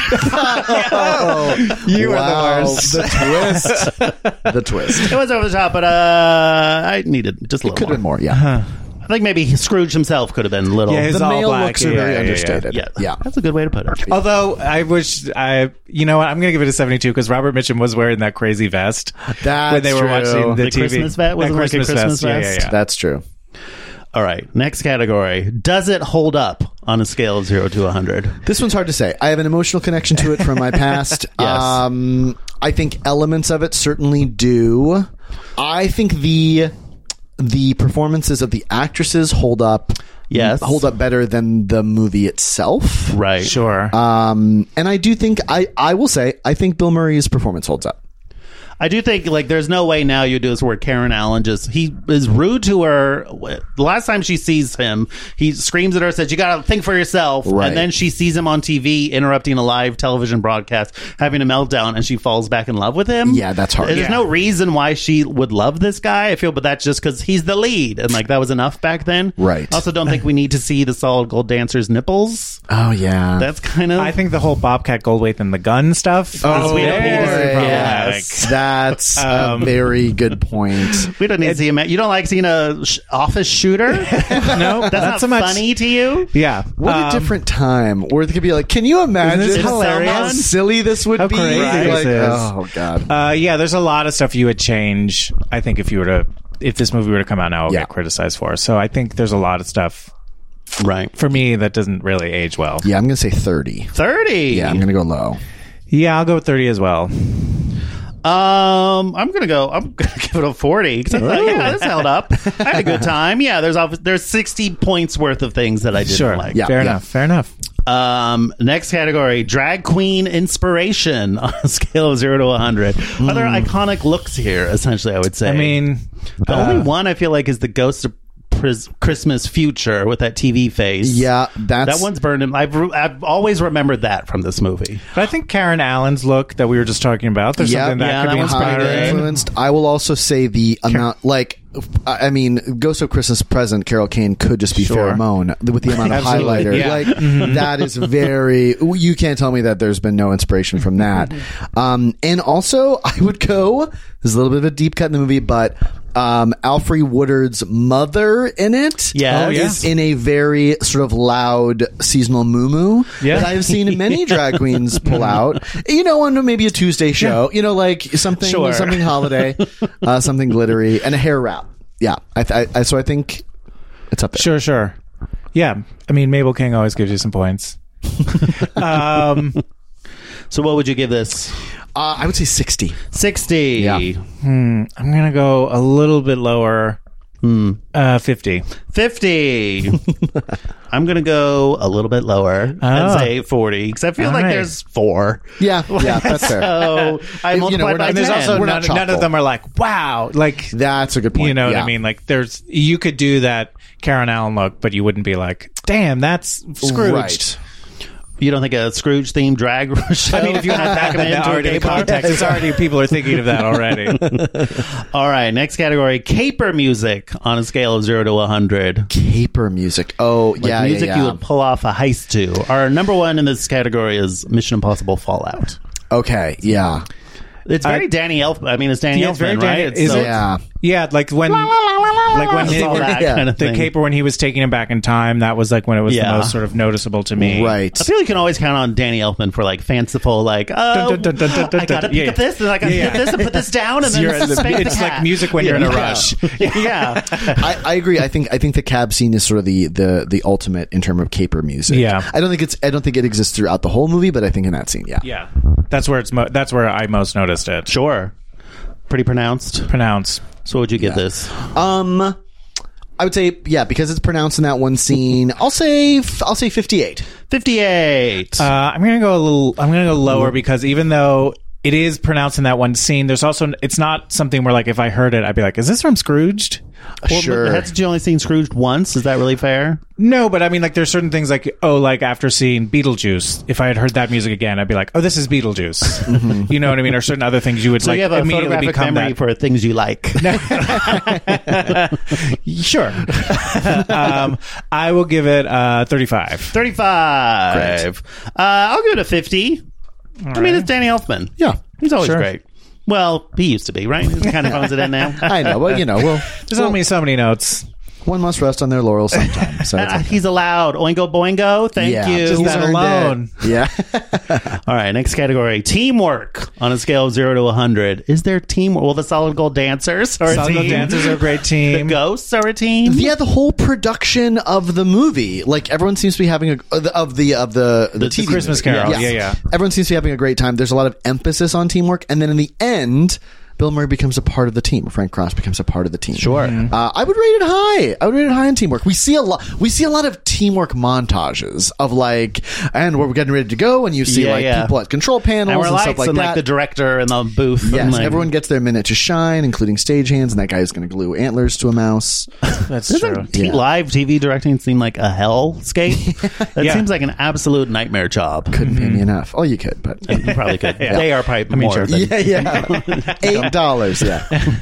You Wow, are the worst. The twist. It was over the top, but I needed just a little Could have been more. more, yeah. I think maybe Scrooge himself could have been a little. Yeah, his The all male black. looks are very understated. Yeah, that's a good way to put it. Although you know what, I'm going to give it a 72 because Robert Mitchum was wearing that crazy vest That's when they were true. watching the The TV. Christmas vest? Was That it like a Christmas vest? Yeah. That's true. All right, next category. Does it hold up on a scale of 0 to 100? This one's hard to say. I have an emotional connection to it from my past. Yes. I think elements of it certainly do. I think the performances of the actresses hold up. Yes. Hold up better than the movie itself. Right. Sure. And I do think I will say I think Bill Murray's performance holds up. I do think, like, there's no way now you do this where Karen Allen he is rude to her. The last time she sees him, he screams at her, says, "You gotta think for yourself." Right. And then she sees him on TV interrupting a live television broadcast, having a meltdown, and she falls back in love with him. Yeah, that's hard. There's Yeah. no reason why she would love this guy, I feel, but that's just because he's the lead. And, like, that was enough back then. Right. Also, don't think we need to see the solid gold dancer's nipples. Oh yeah. That's kind of... I think the whole Bobcat Goldthwait and the gun stuff. we don't need to see problematic. yes. That's a very good point. we don't need to see him. You don't like seeing a office shooter? No, That's not so much. funny to you? Yeah. What a different time where it could be like, can you imagine Isn't this hilarious? how silly this would How be? crazy Like, this is. oh god. Yeah, there's a lot of stuff you would change. I think if this movie were to come out now, it would Yeah. get criticized for. So I think there's a lot of stuff Right. for me that doesn't really age well. Yeah, I'm gonna say 30. 30. Yeah, I'm gonna go low. Yeah, I'll go with 30 as well. I'm gonna give it a 40 because I thought, yeah, this held up. I had a good time. Yeah, there's 60 points worth of things that I didn't Sure. like. Yeah. Fair enough. Fair enough. Next category: drag queen inspiration on a scale of 0 to 100. Are there iconic looks here? Essentially, I would say. I mean, the only one I feel like is the Ghost of Christmas Future with that TV face. Yeah, that one's burned in. I've always remembered that from this movie. but I think Karen Allen's look that we were just talking about, there's something that could that be one's pretty inspiring. good. influenced. I will also say the amount, like, I mean, Ghost of Christmas Present, Carol Kane could just be Sure. Pheromone with the amount of Absolutely, highlighter. yeah. Like, that is very, you can't tell me that there's been no inspiration from that. And also, I would go, there's a little bit of a deep cut in the movie, but Alfre Woodard's mother in it Yes. is in a very sort of loud seasonal moo-moo Yeah. that I've seen many drag queens pull out. You know, on maybe a Tuesday show. You know, like something Sure. something holiday, something glittery, and a hair wrap. Yeah, so I think it's up there. Sure. Yeah. I mean, Mabel King always gives you some points. So, what would you give this? I would say 60. 60. Yeah. I'm going to go a little bit lower. 50. 50. I'm going to go a little bit lower and say 40 because I feel All like right. there's 4. Yeah, that's fair. So I You know, multiplied we're by not- 10. There's also We're not none of chock-full. them are like, wow. Like, That's a good point. you know what Yeah. I mean? Like, you could do that Karen Allen look, but you wouldn't be like, damn, that's Scrooged. Right. You don't think a Scrooge themed drag show? I mean, if you had that in into a already gay the bar? context, it's already people are thinking of that already. All right, next category: caper music on a scale of 0 to 100. Caper music. Oh, Like yeah, music yeah. you would pull off a heist to. Our number one in this category is Mission Impossible Fallout. Okay, yeah. It's very Danny Elfman. I mean, it's Danny Yeah, it's very Elfman, Danny- right? is so it? Yeah. Yeah, like when it's all that Yeah. kind of the thing. caper when he was taking him back in time, that was like when it was Yeah. the most sort of noticeable to me. Right. I feel you can always count on Danny Elfman for like fanciful, like, oh, Dun, dun, dun, dun, dun, I gotta dun. pick up this, and I gotta hit this and put this down, and then spank the It's cat. like music when you're in a Yeah. rush. Yeah. I agree. I think the cab scene is sort of the ultimate in terms of caper music. Yeah. I don't think it exists throughout the whole movie, but I think in that scene, yeah. Yeah, that's where that's where I most noticed it. Sure. Pretty pronounced. Pronounce. So would you give this? I would say, yeah, because it's pronounced in that one scene. I'll say 58. 58. I'm gonna go lower because even though it is pronounced in that one scene, there's also it's not something where like if I heard it, I'd be like, is this from Scrooged? Well, Sure. Hadn't you only seen Scrooged once? Is that really fair? No, but I mean, like, there's certain things like, like after seeing Beetlejuice, if I had heard that music again, I'd be like, oh, this is Beetlejuice. You know what I mean? Or certain other things you would So like you have a immediately photographic become memory that. for things you like. Sure. I will give it 35. 35. I'll give it a 50. I mean, it's Danny Elfman. Yeah. He's always Sure. great. Well, he used to be, right? He kind of phones it in now. I know. Well, There's only so many notes. One must rest on their laurels sometime. So it's okay. He's allowed. Oingo boingo. Thank you. Just He's that earned alone. it. Yeah. All right, next category. Teamwork on a scale of 0 to 100. Is there teamwork? Well, the Solid Gold Dancers are a Solid Gold team. Dancers are a great The team. Ghosts are a team. Yeah, the whole production of the movie, like everyone seems to be having the TV Christmas movie. Carol. Yeah. Everyone seems to be having a great time. There's a lot of emphasis on teamwork, and then in the end, Bill Murray becomes a part of the team. Frank Cross becomes a part of the team. Sure. I would rate it high. I would rate it high in teamwork. We see a lot of teamwork montages of like, and we're getting ready to go, and you see people at control panels And we're and stuff like and that. like the director in the booth. Yes, and, like, everyone gets their minute to shine, including stagehands, and that guy is going to glue antlers to a mouse. That's Doesn't true. live TV directing seem like a hellscape? That seems like an absolute nightmare job. Couldn't pay me enough. Oh, you could, but You probably could. They are probably more. sure. than- yeah. $8. Yeah.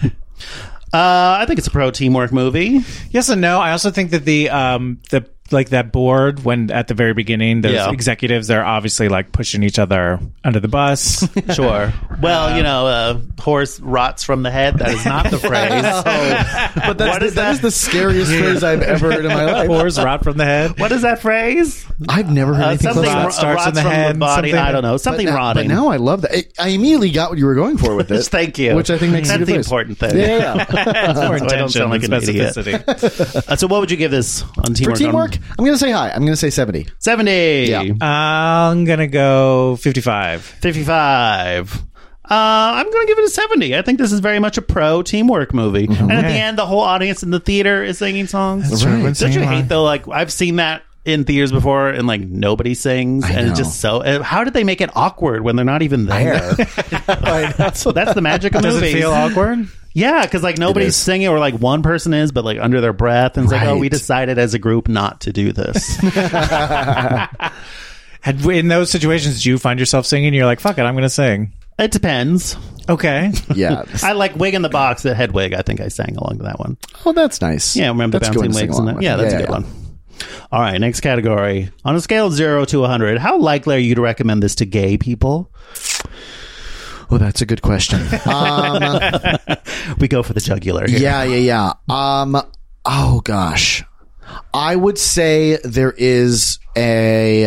I think it's a pro teamwork movie. Yes and no. I also think that the like that board when at the very beginning, those executives are obviously like pushing each other under the bus. Sure. Well, horse rots from the head. That is not the phrase. But that is the scariest phrase I've ever heard in my life. Horse rot from the head. What is that phrase? I've never heard anything Something close to that. Rot starts in the from head, the body. something. I don't know. Something rotting. But now I love that. I immediately got what you were going for with it. Thank you. Which I think makes That's it a the good place. important thing. Yeah. More So I don't sound like an intention than idiot. specificity. So what would you give this on For teamwork? teamwork, I'm going to say high. I'm going to say 70. 70. Yeah. I'm gonna go 55. 55. I'm going to give it a 70. I think this is very much a pro teamwork movie. And at the end, the whole audience in the theater is singing songs. That's right. Don't you hate, though? Like, I've seen that in theaters before, and like nobody sings, and it's just so. How did they make it awkward when they're not even there? That's the magic of Does movies. it feel awkward? Yeah, because like nobody's singing, or like one person is, but like under their breath, and it's like, oh, Right. we decided as a group not to do this. In those situations, do you find yourself singing? You're like, fuck it, I'm gonna sing. It depends. Okay. Yeah. I like Wig in the Box at Hedwig. I think I sang along to that one. Oh, that's nice. Yeah, remember the That's good bouncing to sing wigs and along that? with. Yeah, that's a good one. All right, next category. On a scale of 0 to 100, how likely are you to recommend this to gay people? Oh, that's a good question. We go for the jugular here. Yeah. Oh gosh, I would say there is a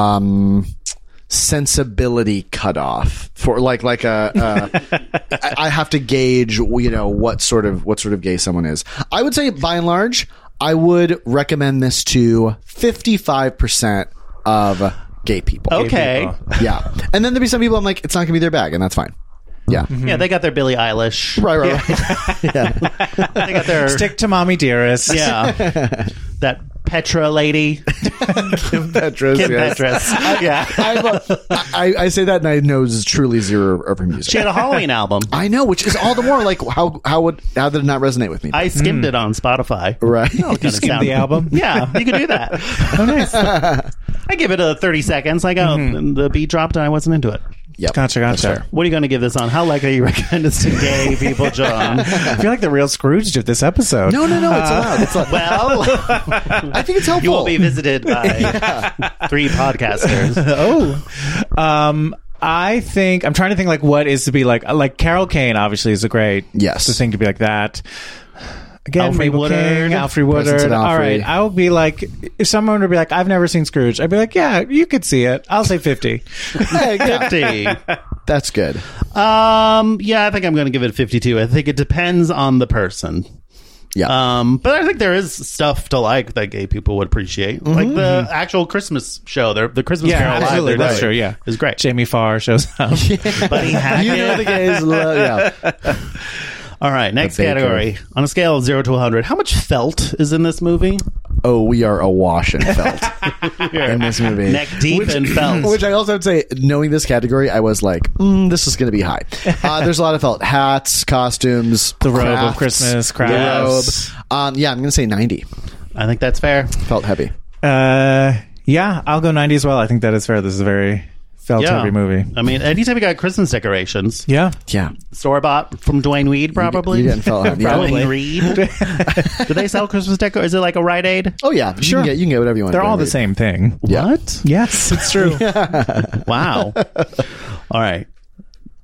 sensibility cutoff for like I have to gauge, what sort of gay someone is. I would say by and large, I would recommend this to 55% of gay people. Okay. Yeah. And then there'd be some people I'm like, it's not gonna be their bag, and that's fine. Yeah. Yeah, they got their Billie Eilish. Right. They got their... Stick to Mommy Dearest. Yeah. That Petra lady. Kim Petras. Kim yes. Petras. Yeah. I say that, and I know this is truly zero of her music. She had a Halloween album. I know, which is all the more like how did it not resonate with me? I skimmed it on Spotify. Right. You skimmed the album? Yeah, you could do that. Oh, nice. I give it a 30 seconds. Like, and the beat dropped and I wasn't into it. Yep. Gotcha. What are you going to give this on? How likely you recommend this to gay people, John? I feel like the real Scrooge of this episode. No, it's allowed. It's allowed. Well, I think it's helpful. you will be visited by 3 podcasters. I think I'm trying to think like what is to be like Carol Kane obviously is a great thing to be like that. Again, Alfred Mabel Woodard. King, Alfred Presence Woodard. of All Alfred. right, I would be like, if someone would be like, I've never seen Scrooge, I'd be like, yeah, you could see it. I'll say 50. Hey, yeah, 50. that's good. Yeah, I think I'm going to give it 52. I think it depends on the person. Yeah. But I think there is stuff to like that gay people would appreciate, like the actual Christmas show. The Christmas Carol Live, absolutely. they're That's doing true. Yeah, is great. Jamie Farr shows up. Buddy Hackett. You know the gays love. Yeah. All right, next The baker. category. On a scale of 0 to 100, how much felt is in this movie? Oh, we are awash in felt in this movie. Neck deep in felt. Which I also would say, knowing this category, I was like, this is going to be high. There's a lot of felt. Hats, costumes, The robe of crafts, Christmas, crafts. The robe. Yeah, I'm going to say 90. I think that's fair. Felt heavy. Yeah, I'll go 90 as well. I think that is fair. This is a very felt heavy movie. I mean, anytime you got Christmas decorations, Yeah. Yeah. store-bought from Dwayne Weed, probably. You getting felt heavy. Probably. Reed. Do they sell Christmas decor? Is it like a Rite Aid? Oh, yeah. Sure. You can get whatever you want. They're to all get. the same thing. Yeah. What? Yes, it's true. Wow. All right.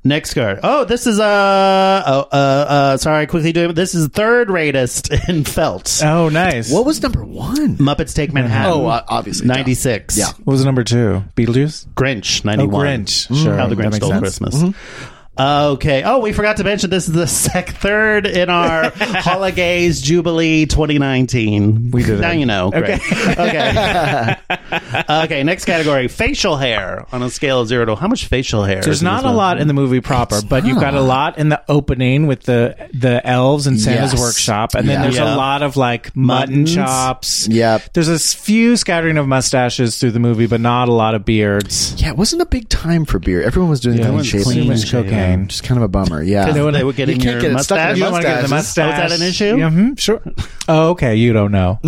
Next card. Oh, this is sorry, quickly doing. This is third ratest in Felt. Oh, nice. What was number 1? Muppets Take Manhattan. Oh, obviously 96. Yeah. What was number 2? Beetlejuice? Grinch 91. Grinch. Sure. How the That Grinch makes Stole sense. Christmas. Okay. Oh, we forgot to mention this is the third in our Holidays Jubilee 2019. We did it. Now you know. Great. Okay. Okay. Next category: facial hair on a scale of 0 to how much facial hair? There's is in not this a one? lot in the movie proper, but you've got a lot in the opening with the elves and Santa's Yes. workshop, and then there's Yeah. a lot of like mutton Muttons. chops. Yep. There's a few scattering of mustaches through the movie, but not a lot of beards. Yeah, it wasn't a big time for beer. Everyone was doing clean everyone's shaving. clean Too much shaven. cocaine. Just kind of a bummer. Yeah. They were getting You can't your get it stuck in mustache. your You don't want to get the mustache. mustache. Oh, is that an issue? Yeah, sure. Oh, okay. You don't know.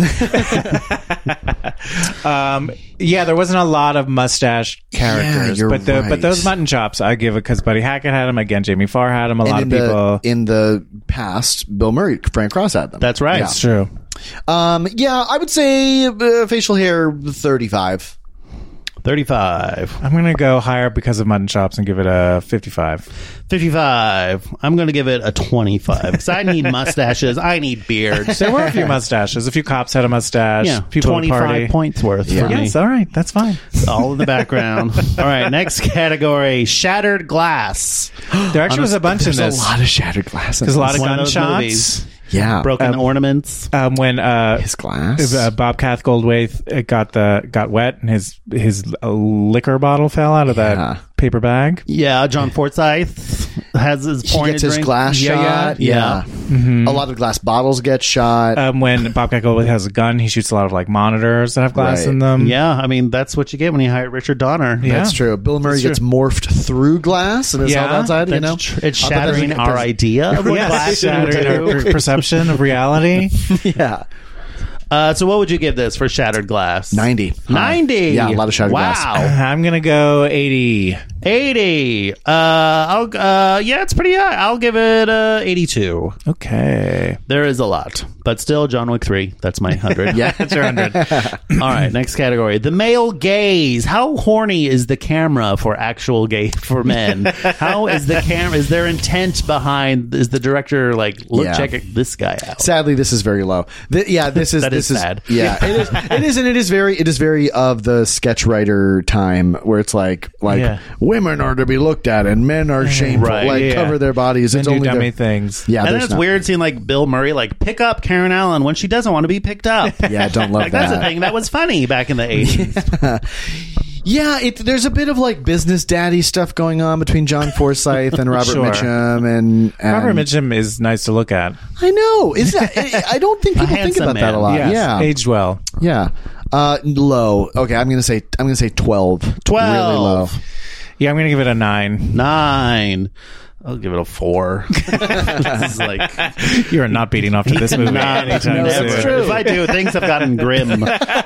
Yeah, there wasn't a lot of mustache characters, you're but right. those mutton chops, I give it because Buddy Hackett had them. Again, Jamie Farr had them. A lot of people. In the past, Bill Murray, Frank Cross had them. That's right. It's true. Yeah, I would say facial hair 35. 35. I'm going to go higher because of mutton chops and give it a 55. 55. I'm going to give it a 25 because I need mustaches. I need beards. There were a few mustaches. A few cops had a mustache. Yeah, People at a party. 25 points worth for me. Yes, all right. That's fine. All in the background. All right, next category: shattered glass. There actually was a bunch in There's this. a lot of shattered glass. There's a lot of One of those gunshots. movies. Yeah. Broken ornaments. When His glass. Bobcat Goldthwait got wet and his liquor bottle fell out of Yeah. that paper bag. Yeah, John Forsythe has his He pointed gets his drink. glass shot. Yeah. A lot of glass bottles get shot. When Bobcat Goldthwait has a gun, he shoots a lot of like monitors that have glass Right. in them. Yeah, I mean that's what you get when you hire Richard Donner. Yeah. That's true. Bill Murray gets morphed through glass and is Yeah, held outside, you know? It's shattering our idea of what Yes, glass shattering our perception of reality. Yeah. So what would you give this for shattered glass? 90. 90. Yeah, a lot of shattered wow. glass. I'm gonna go 80. 80. Yeah, it's pretty high. I'll give it 82. Okay. There is a lot, but still John Wick 3. That's my 100. Yeah. That's your 100. All right, next category. The male gaze. How horny is the camera for actual gay for men? How is the camera? Is there intent behind? Is the director like, look, Yeah. check this guy out? Sadly, this is very low. This is That is sad. Yeah, it is, and it is very of the sketch writer time where it's like Yeah. women are to be looked at and men are shameful. Right, like yeah. cover their bodies. And It's do only dummy their, things. Yeah, And then there's it's not- weird seeing like Bill Murray like pick up Karen Allen when she doesn't want to be picked up. Yeah, I don't love Like that's that. a thing that was funny back in the 80s. Yeah, there's a bit of like business daddy stuff going on between John Forsythe and Robert Sure. Mitchum, and Robert Mitchum is nice to look at. I know. Is that? I don't think people think handsome about that a man. lot. Yes, Yeah, aged well. yeah. Low. Okay, I'm gonna say 12. 12. Really low. Yeah, I'm gonna give it a 9. 9. I'll give it a 4. This is like You are not beating off to this movie anytime never. soon. If I do, things have gotten grim.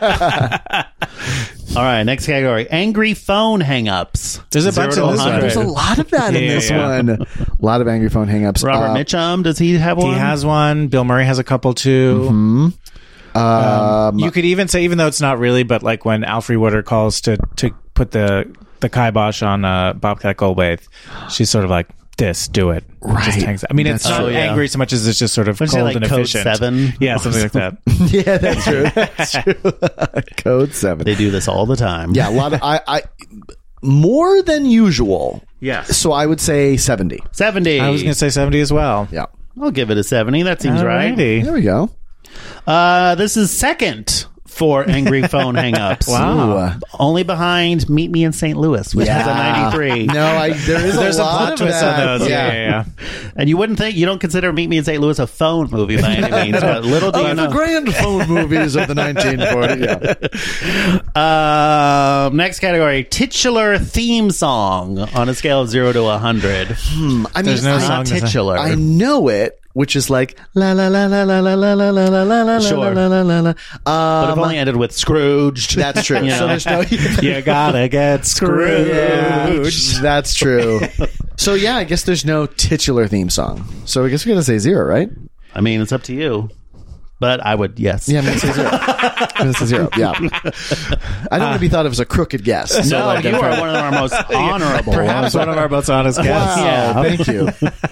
All right, next category: angry phone hangups. There's a 0 bunch to in this 100. one. There's a lot of that in Yeah, this yeah. one. A lot of angry phone hangups. Robert Mitchum, does he have one? He has one. Bill Murray has a couple too. You could even say, even though it's not really, but like when Alfre Woodard calls to put the kibosh on Bobcat Goldthwait, she's sort of like, "This, do it." Right. Just hangs. I mean, it's That's not true. Oh, yeah. angry so much as it's just sort of Wouldn't you say, cold like, and Code efficient. 7? Yeah, something like that. Yeah, that's true. That's true. Code 7. They do this all the time. Yeah, a lot of I more than usual. Yes. So I would say 70. 70. I was going to say 70 as well. Yeah. I'll give it a 70. That seems right. Alrighty. There we go. This is second for angry phone hangups. Wow. Only behind Meet Me in St. Louis, which has a 93. No, there's There's a a lot plot of twist that. on those. Yeah. And you wouldn't think, you don't consider Meet Me in St. Louis a phone movie by any means, but little do you The know. grand phone movies of the 1940s. Yeah. Next category, titular theme song on a scale of 0 to 100. I mean, There's no song. Titular. I know it, which is like la la la la la la la la la la la Sure. la la la la. But if only ended with Scrooged. That's true. You So know? there's no. You gotta get screwed. Yeah, that's true. So yeah, I guess there's no titular theme song. So I guess we're gonna say 0, right? I mean, it's up to you. but I would, yes. Yeah, I'm going to say 0. I'm going to say 0. Yeah. I don't want to be thought of as a crooked guess. So No, you are one of our most honorable. Perhaps one of our most honest guests. Wow, thank you.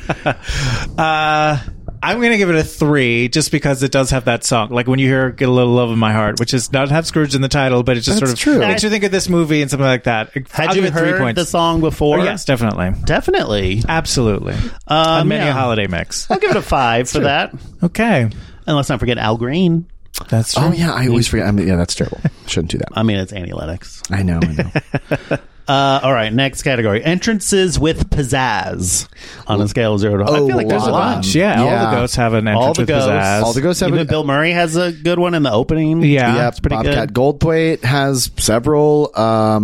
I'm going to give it a 3 just because it does have that song. Like when you hear Get a Little Love in My Heart, which does not have Scrooge in the title, but it just That's sort of true. makes you think of this movie and something like that. Had I'll you give it 3 heard points. the song before? Oh, yes, definitely. Definitely. Absolutely. On many a holiday mix. I'll give it a 5 for that. Okay. And let's not forget Al Green. That's true. Oh, yeah, I always forget. I mean, yeah, that's terrible. Shouldn't do that. I mean, it's Annie Lennox. I know. All right, next category. Entrances with pizzazz on a scale of 0 to 100. I feel like there's a lot. Yeah, all the ghosts have an entrance with pizzazz. All the ghosts have Even Bill Murray has a good one in the opening. Yeah, it's pretty Bobcat good. Goldthwait has several.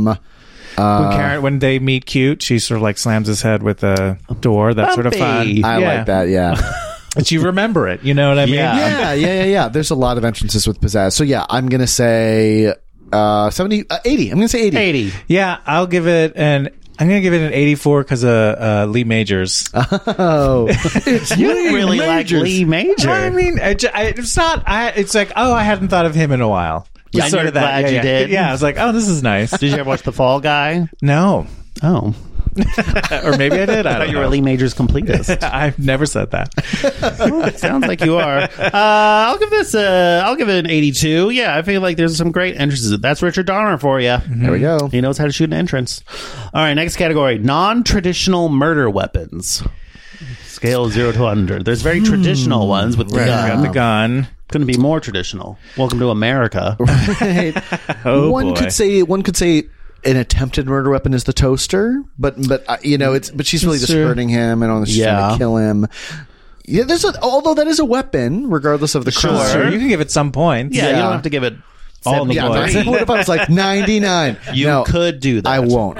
When they meet Cute, she sort of like slams his head with a door. That's sort of fun. I like that, yeah. But you remember it. You know what I mean? Yeah. There's a lot of entrances with pizzazz. So, yeah, I'm going to say 80. I'm going to say 80. 80. Yeah, I'm going to give it an 84 because of Lee Majors. Oh, it's You really like Lee Major. I mean, it's not. It's like, oh, I hadn't thought of him in a while. Yeah, Just and you're glad you did. Yeah, I was like, oh, this is nice. Did you ever watch The Fall Guy? No, Oh. or maybe I did. I don't You know. were Lee Major's completist. I've never said that. Sounds like you are. I'll give it an 82. Yeah, I feel like there's some great entrances. That's Richard Donner for you. There we go. He knows how to shoot an entrance. All right, next category: non-traditional murder weapons. Scale 0 to 100. There's very traditional ones with the gun. Got the gun. Going to be more traditional. Welcome to America. Right. Oh, one boy. could say an attempted murder weapon is the toaster, but she's really just Sure. hurting him and she's trying to kill him. Yeah, although that is a weapon, regardless of the crime. Sure, you can give it some points. Yeah, you don't have to give it All the 73. boys. What if I was like 99? You could do that. I won't.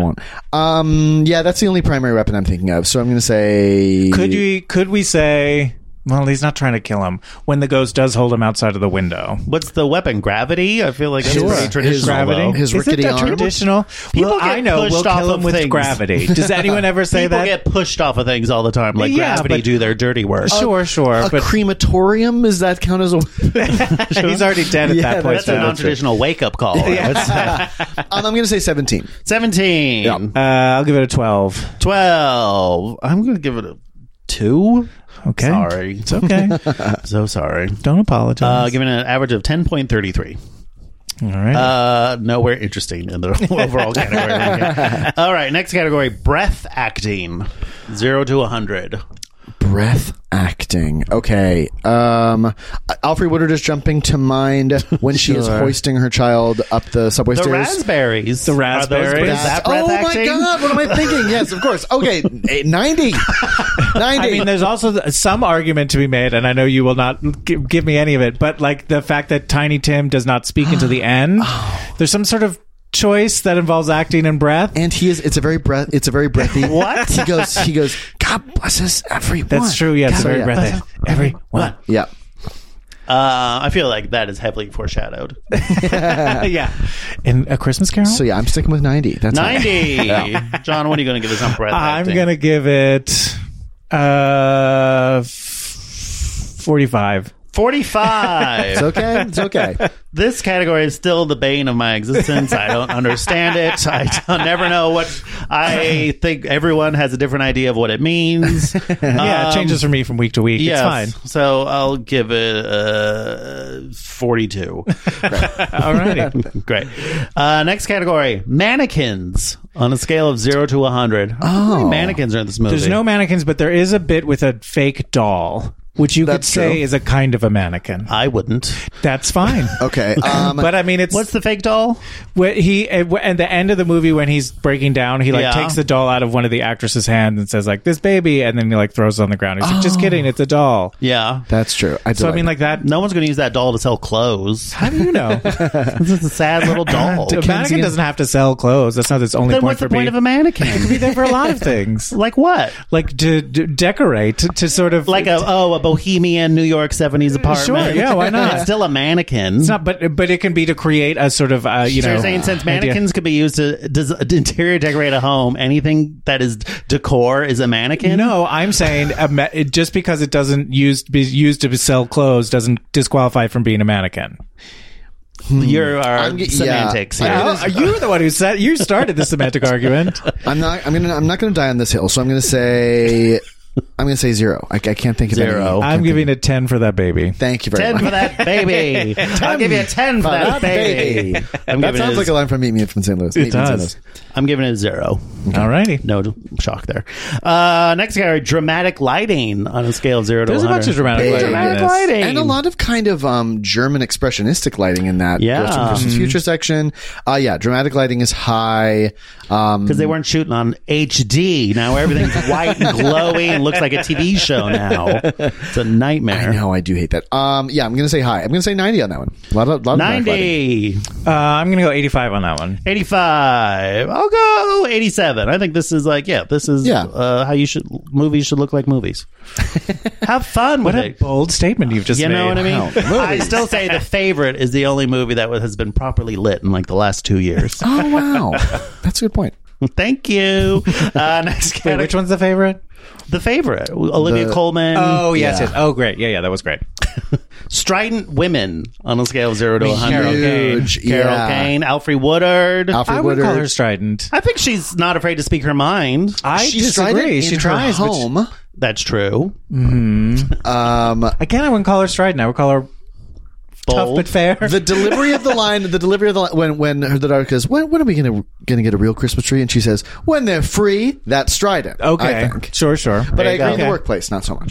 Yeah, that's the only primary weapon I'm thinking of. So I'm going to say. Could we say? Well, he's not trying to kill him. When the ghost does hold him outside of the window. What's the weapon? Gravity? I feel like that's Sure. pretty traditional. Gravity? though. His Is it rickety that arm? traditional? People Well, get I know. pushed We'll off kill him of with things. gravity. Does anyone ever say People that? get pushed off of things all the time. Like Yeah, gravity but- do their dirty work. Sure. A But crematorium? Does that count as a he's already dead at that point. That's a so- non-traditional wake-up call. I'm going to say 17. 17. Yeah. I'll give it a 12. 12. I'm going to give it a 2. Okay. Sorry. It's okay. So sorry. Don't apologize. Giving it an average of 10.33. All right. Nowhere interesting in the overall category. All right, next category, breath acting. 0 to 100. Breath acting. Okay. Alfre Woodard is jumping to mind when she is hoisting her child up the subway The stairs. raspberries. The raspberries. Is that breath Oh acting? my God! What am I thinking? Yes, of course. Okay, 90. 90. I mean, there's also some argument to be made, and I know you will not give me any of it, but like the fact that Tiny Tim does not speak until the end, there's some sort of choice that involves acting and breath. And he is. It's a very breathy. What? He goes. God blesses everyone. That's true. Yeah, it's God, very yeah. breathy. Everyone. Yeah. I feel like that is heavily foreshadowed. Yeah. In A Christmas Carol? So yeah, I'm sticking with 90. That's 90. John, what are you going to give us on breath I'm acting? going to give it 45. 45. It's okay. It's okay. This category is still the bane of my existence. I don't understand it. I don't, never know what. I think everyone has a different idea of what it means. Yeah, it changes for me from week to week. Yes. It's fine. So I'll give it 42. All righty. Great. Next category, mannequins on a scale of 0 to 100. How many mannequins are in this movie? There's no mannequins, but there is a bit with a fake doll, which you could That's say true. is a kind of a mannequin. I wouldn't. That's fine. Okay. But I mean, it's What's the fake doll? At the end of the movie when he's breaking down, he Yeah. takes the doll out of one of the actress's hands and says like, "This baby," and then he like throws it on the ground. He's like, "Just kidding, it's a doll." Yeah. That's true. So I mean, like that. No one's going to use that doll to sell clothes. How do you know? This is a sad little doll. A mannequin doesn't have to sell clothes. That's not its only Then point what's for the point being. of a mannequin? Be there for a lot of things, Like what? like to decorate, to sort of Like a bohemian New York 70s apartment. Sure, yeah, why not? It's still a mannequin. It's not, but it can be to create a sort of So you're saying since mannequins could be used to interior decorate a home, anything that is decor is a mannequin? No, I'm saying just because it doesn't be used to sell clothes doesn't disqualify it from being a mannequin. You're semantics. Yeah. You're the one who said you started the semantic argument. I'm not going to die on this hill, so I'm going to say 0. I can't think of 0. I'm giving it 10 for that baby. Thank you very 10 much. for that baby. I'll give you a 10 for that baby. That sounds like a line from Meet Me from St. Louis. It does. I'm giving it a 0. All righty. No shock there. Next category, dramatic lighting on a scale of 0 to 100. There's a bunch of dramatic lighting. And a lot of kind of German expressionistic lighting in that Yeah. Ghost Christmas Future section. Dramatic lighting is high. Because they weren't shooting on HD. Now everything's white and glowy and looks like a TV show now. It's a nightmare. I know, I do hate that. I'm going to say high. I'm going to say 90 on that one. A lot of 90. I'm going to go 85 on that one. 85. I'll go 87. I think this is how movies should look like movies. Have fun with What a it. bold statement you've just made. You know what I mean? Wow. I still say The Favorite is the only movie that has been properly lit in like the last 2 years. Oh, wow. That's a good point. Thank you. Next Wait, category. which one's the favorite? The Favorite. Olivia Colman. Oh, yes. Yeah. Oh, great. Yeah, that was great. Strident women on a scale of 0 to 100. Carol Kane. Huge. Carol Yeah. Kane. Alfred Woodard. Alfred I would call Woodard. her strident. I think she's not afraid to speak her mind. I She's strident disagree. in She her tries. but home. That's true. Again, I wouldn't call her strident. I would call her tough Bold. but fair. The delivery of the line when the daughter goes, when are we gonna get a real Christmas tree? And she says, when they're free. That's strident. Okay. I think. Sure. But I you agree go. in the workplace, not so much.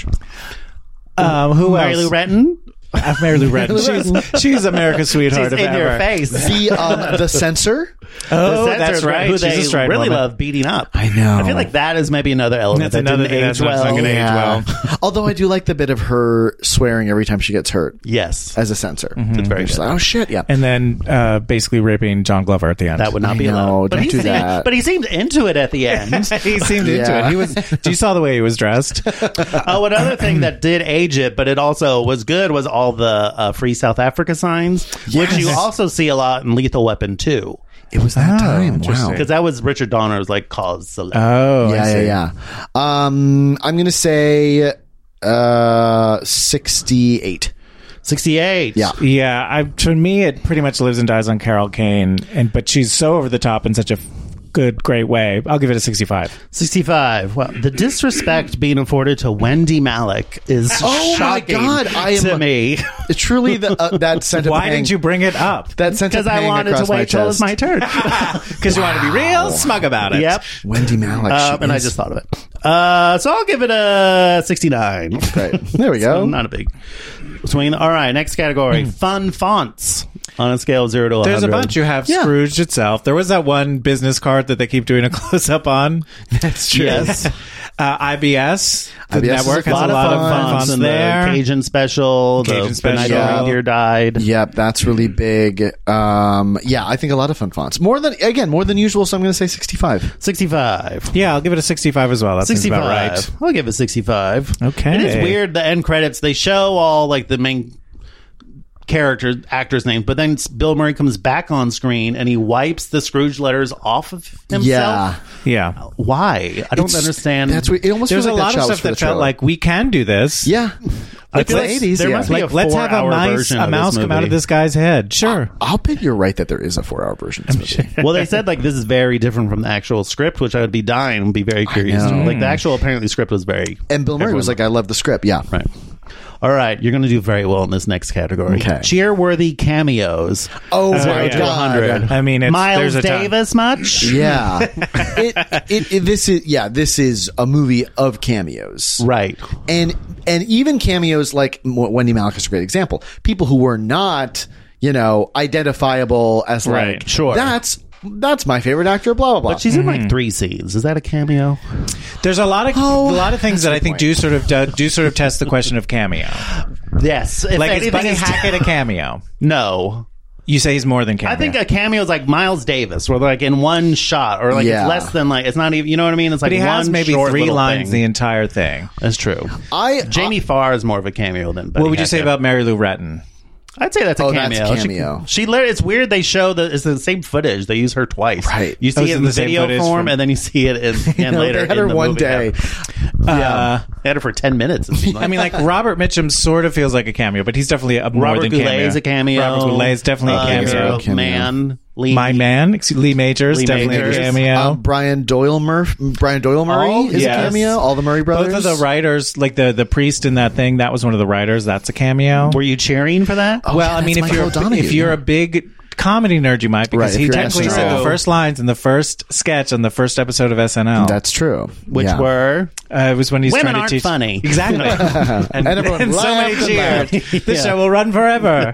Who Mary Lou else? Retton. Mary Lou Retton. She's America's sweetheart. She's if in ever. your face. The censor. Oh, The censor, that's right. Who She's they a strident really woman. love beating up. I know. I feel like that is maybe another element That's that another didn't thing age that's not well. gonna age well. Although I do like the bit of her swearing every time she gets hurt Yes. as a censor. It's very She's good. like, oh shit, yeah. And then basically raping John Glover at the end. That would not I be know, allowed. don't do that. But he seemed into it at the end. he seemed into Yeah. it. He was. You saw the way he was dressed. Oh, another thing that did age it, but it also was good, was all the Free South Africa signs, which you also see a lot in Lethal Weapon 2. It was that time. interesting. Wow. Because that was Richard Donner's like cause celebre. Oh, I see. Yeah. I'm going to say 68. 68. Yeah. Yeah, to me, it pretty much lives and dies on Carol Kane, but she's so over the top in such a great way. I'll give it a 65. 65. Well, the disrespect being afforded to Wendy Malick is Oh my shocking God, I am to me. Truly, that sent a Why pang- didn't you bring it up? That sent a Because I pang wanted to across my wait till it was chest. my turn. Because you want to be real smug about it. Yep. Wendy Malick. And I just thought of it. So I'll give it a 69. Right. There we go. So not a big swing. All right, next category. Fun fonts on a scale of 0 to 100. There's a bunch. You have Scrooge itself. There was that one business card that they keep doing a close-up on. That's true. Yes. IBS, the IBS is network, a has a lot of fun fonts and there. The Cajun special. Cajun the special. Night the Reindeer died. Yep, that's really big. I think a lot of fun fonts. More than usual, so I'm going to say 65. 65. Yeah, I'll give it a 65 as well. That seems 65. about right. I'll give it 65. Okay. It is weird, the end credits, they show all like the main actors' names, but then Bill Murray comes back on screen and he wipes the Scrooge letters off of himself. Yeah. Why? I don't understand. That's weird. It almost There's feels a like lot of that stuff for the that felt trailer. like we can do this. Yeah. Like the Let's- 80s, there yeah. must be a Let's have a 4-hour version of mouse this come out of movie. this guy's head. Sure. I'll bet you're right that there is a 4-hour version of this movie. Well, they said like this is very different from the actual script, which I would be dying and be very curious. know. Like the actual apparently script was very. And Bill Murray was like, I love the script. Yeah. Right. All right, you're going to do very well in this next category. Okay. Cheer-worthy cameos. Oh, my 0 to God. 100. I mean, Miles there's a ton. Davis much? Yeah. This is a movie of cameos. Right. And even cameos like Wendy Malick is a great example. People who were not, identifiable as like, Right, sure. That's my favorite actor, blah, blah, blah. But she's in like 3 scenes. Is that a cameo? There's a lot of things that I think do sort of test the question of cameo. Yes. If Like, is anything Bunny is- Hackett a cameo? No. You say he's more than cameo. I think a cameo is like Miles Davis, where they're like in one shot, or like it's less than like it's not even. You know what I mean? It's like but he has one maybe short 3 little lines thing. the entire thing. That's true. Jamie Farr is more of a cameo than. What would you say about Mary Lou Retton? I'd say that's a cameo. That's a cameo. She it's weird. They show it's the same footage. They use her twice. Right. You see it in the video form, and then you see it in later. They had her in the one movie. day. They had her for 10 minutes. It seemed like. I mean, like Robert Mitchum sort of feels like a cameo, but he's definitely a more Robert than Goulet cameo. is a cameo. Robert Goulet is definitely a cameo. Man, My man, Lee Majors, definitely Majors. a cameo. Brian Doyle Murray is a cameo. All the Murray brothers. Both of the writers, like the priest in that thing, that was one of the writers. That's a cameo. Were you cheering for that? Oh, Well, yeah, I mean, that's Michael O'Donoghue, if you're a big comedy nerd, you might, because Right, he if you're technically said SNL. the first lines in the first sketch on the first episode of SNL. That's true. Which Yeah. were It was when he's Women trying to aren't teach. funny. Exactly. and everyone and so many laughed and cheered. laughed. This show will run forever.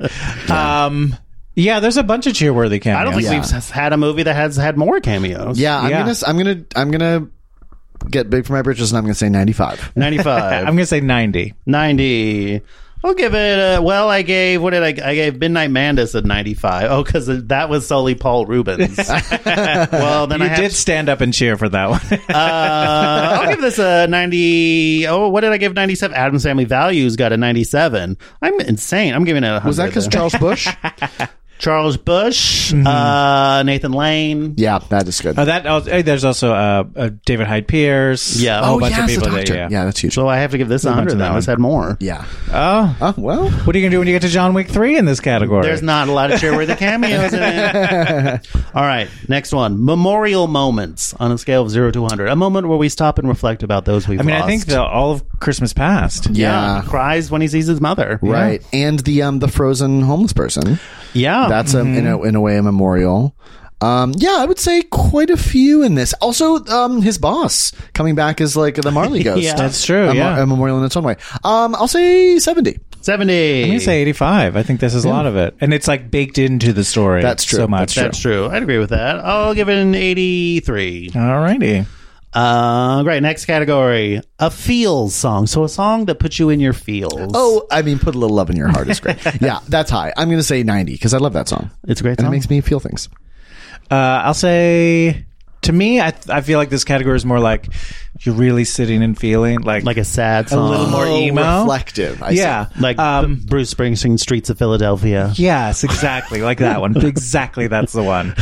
Yeah, there's a bunch of cheerworthy cameos. I don't think we've had a movie that has had more cameos. Yeah, Yeah. I'm gonna get big for my britches, and I'm gonna say 95. 95. I'm going to say 90. 90. I'll give it I gave Midnight Madness at 95. Oh, because that was solely Paul Rubens. Well, then You I did stand up and cheer for that one. I'll give this a 90. Oh, what did I give 97? Addams Family Values got a 97. I'm insane. I'm giving it a 100. Was that because Charles Bush? Charles Bush, Nathan Lane. Yeah, that is good. There's also David Hyde Pierce. Yeah. a whole bunch yes, of people the there. doctor. Yeah. Yeah, that's huge. So I have to give this a 100 then. Let's had more. Yeah. Oh, Well, what are you going to do when you get to John Wick 3 in this category? There's not a lot of cheerworthy cameos in it. All right, next one. Memorial moments on a scale of 0 to 100. A moment where we stop and reflect about those we've lost. I think all of Christmas past. yeah. He cries when he sees his mother. Right. And the frozen homeless person. Yeah. That's in a way a memorial. Yeah, I would say quite a few in this. Also, his boss coming back as like the Marley Ghost. Yeah. That's true. A memorial in its own way. I'll say 70. 70. I'm going to say 85. I think this is a lot of it. And it's like baked into the story. That's true. So much. That's true. I'd agree with that. I'll give it an 83. All righty. Great. Next category. A feels song. So a song that puts you in your feels. Oh, I mean, put a little love in your heart is great. Yeah, that's high. I'm going to say 90 because I love that song. It's a great And song. it makes me feel things. I'll say, to me, I feel like this category is more like you're really sitting and feeling like like a sad a song. little more emo. Reflective. I see. Yeah. Like Bruce Springsteen, Streets of Philadelphia. Yes, exactly. Like that one. Exactly. That's the one.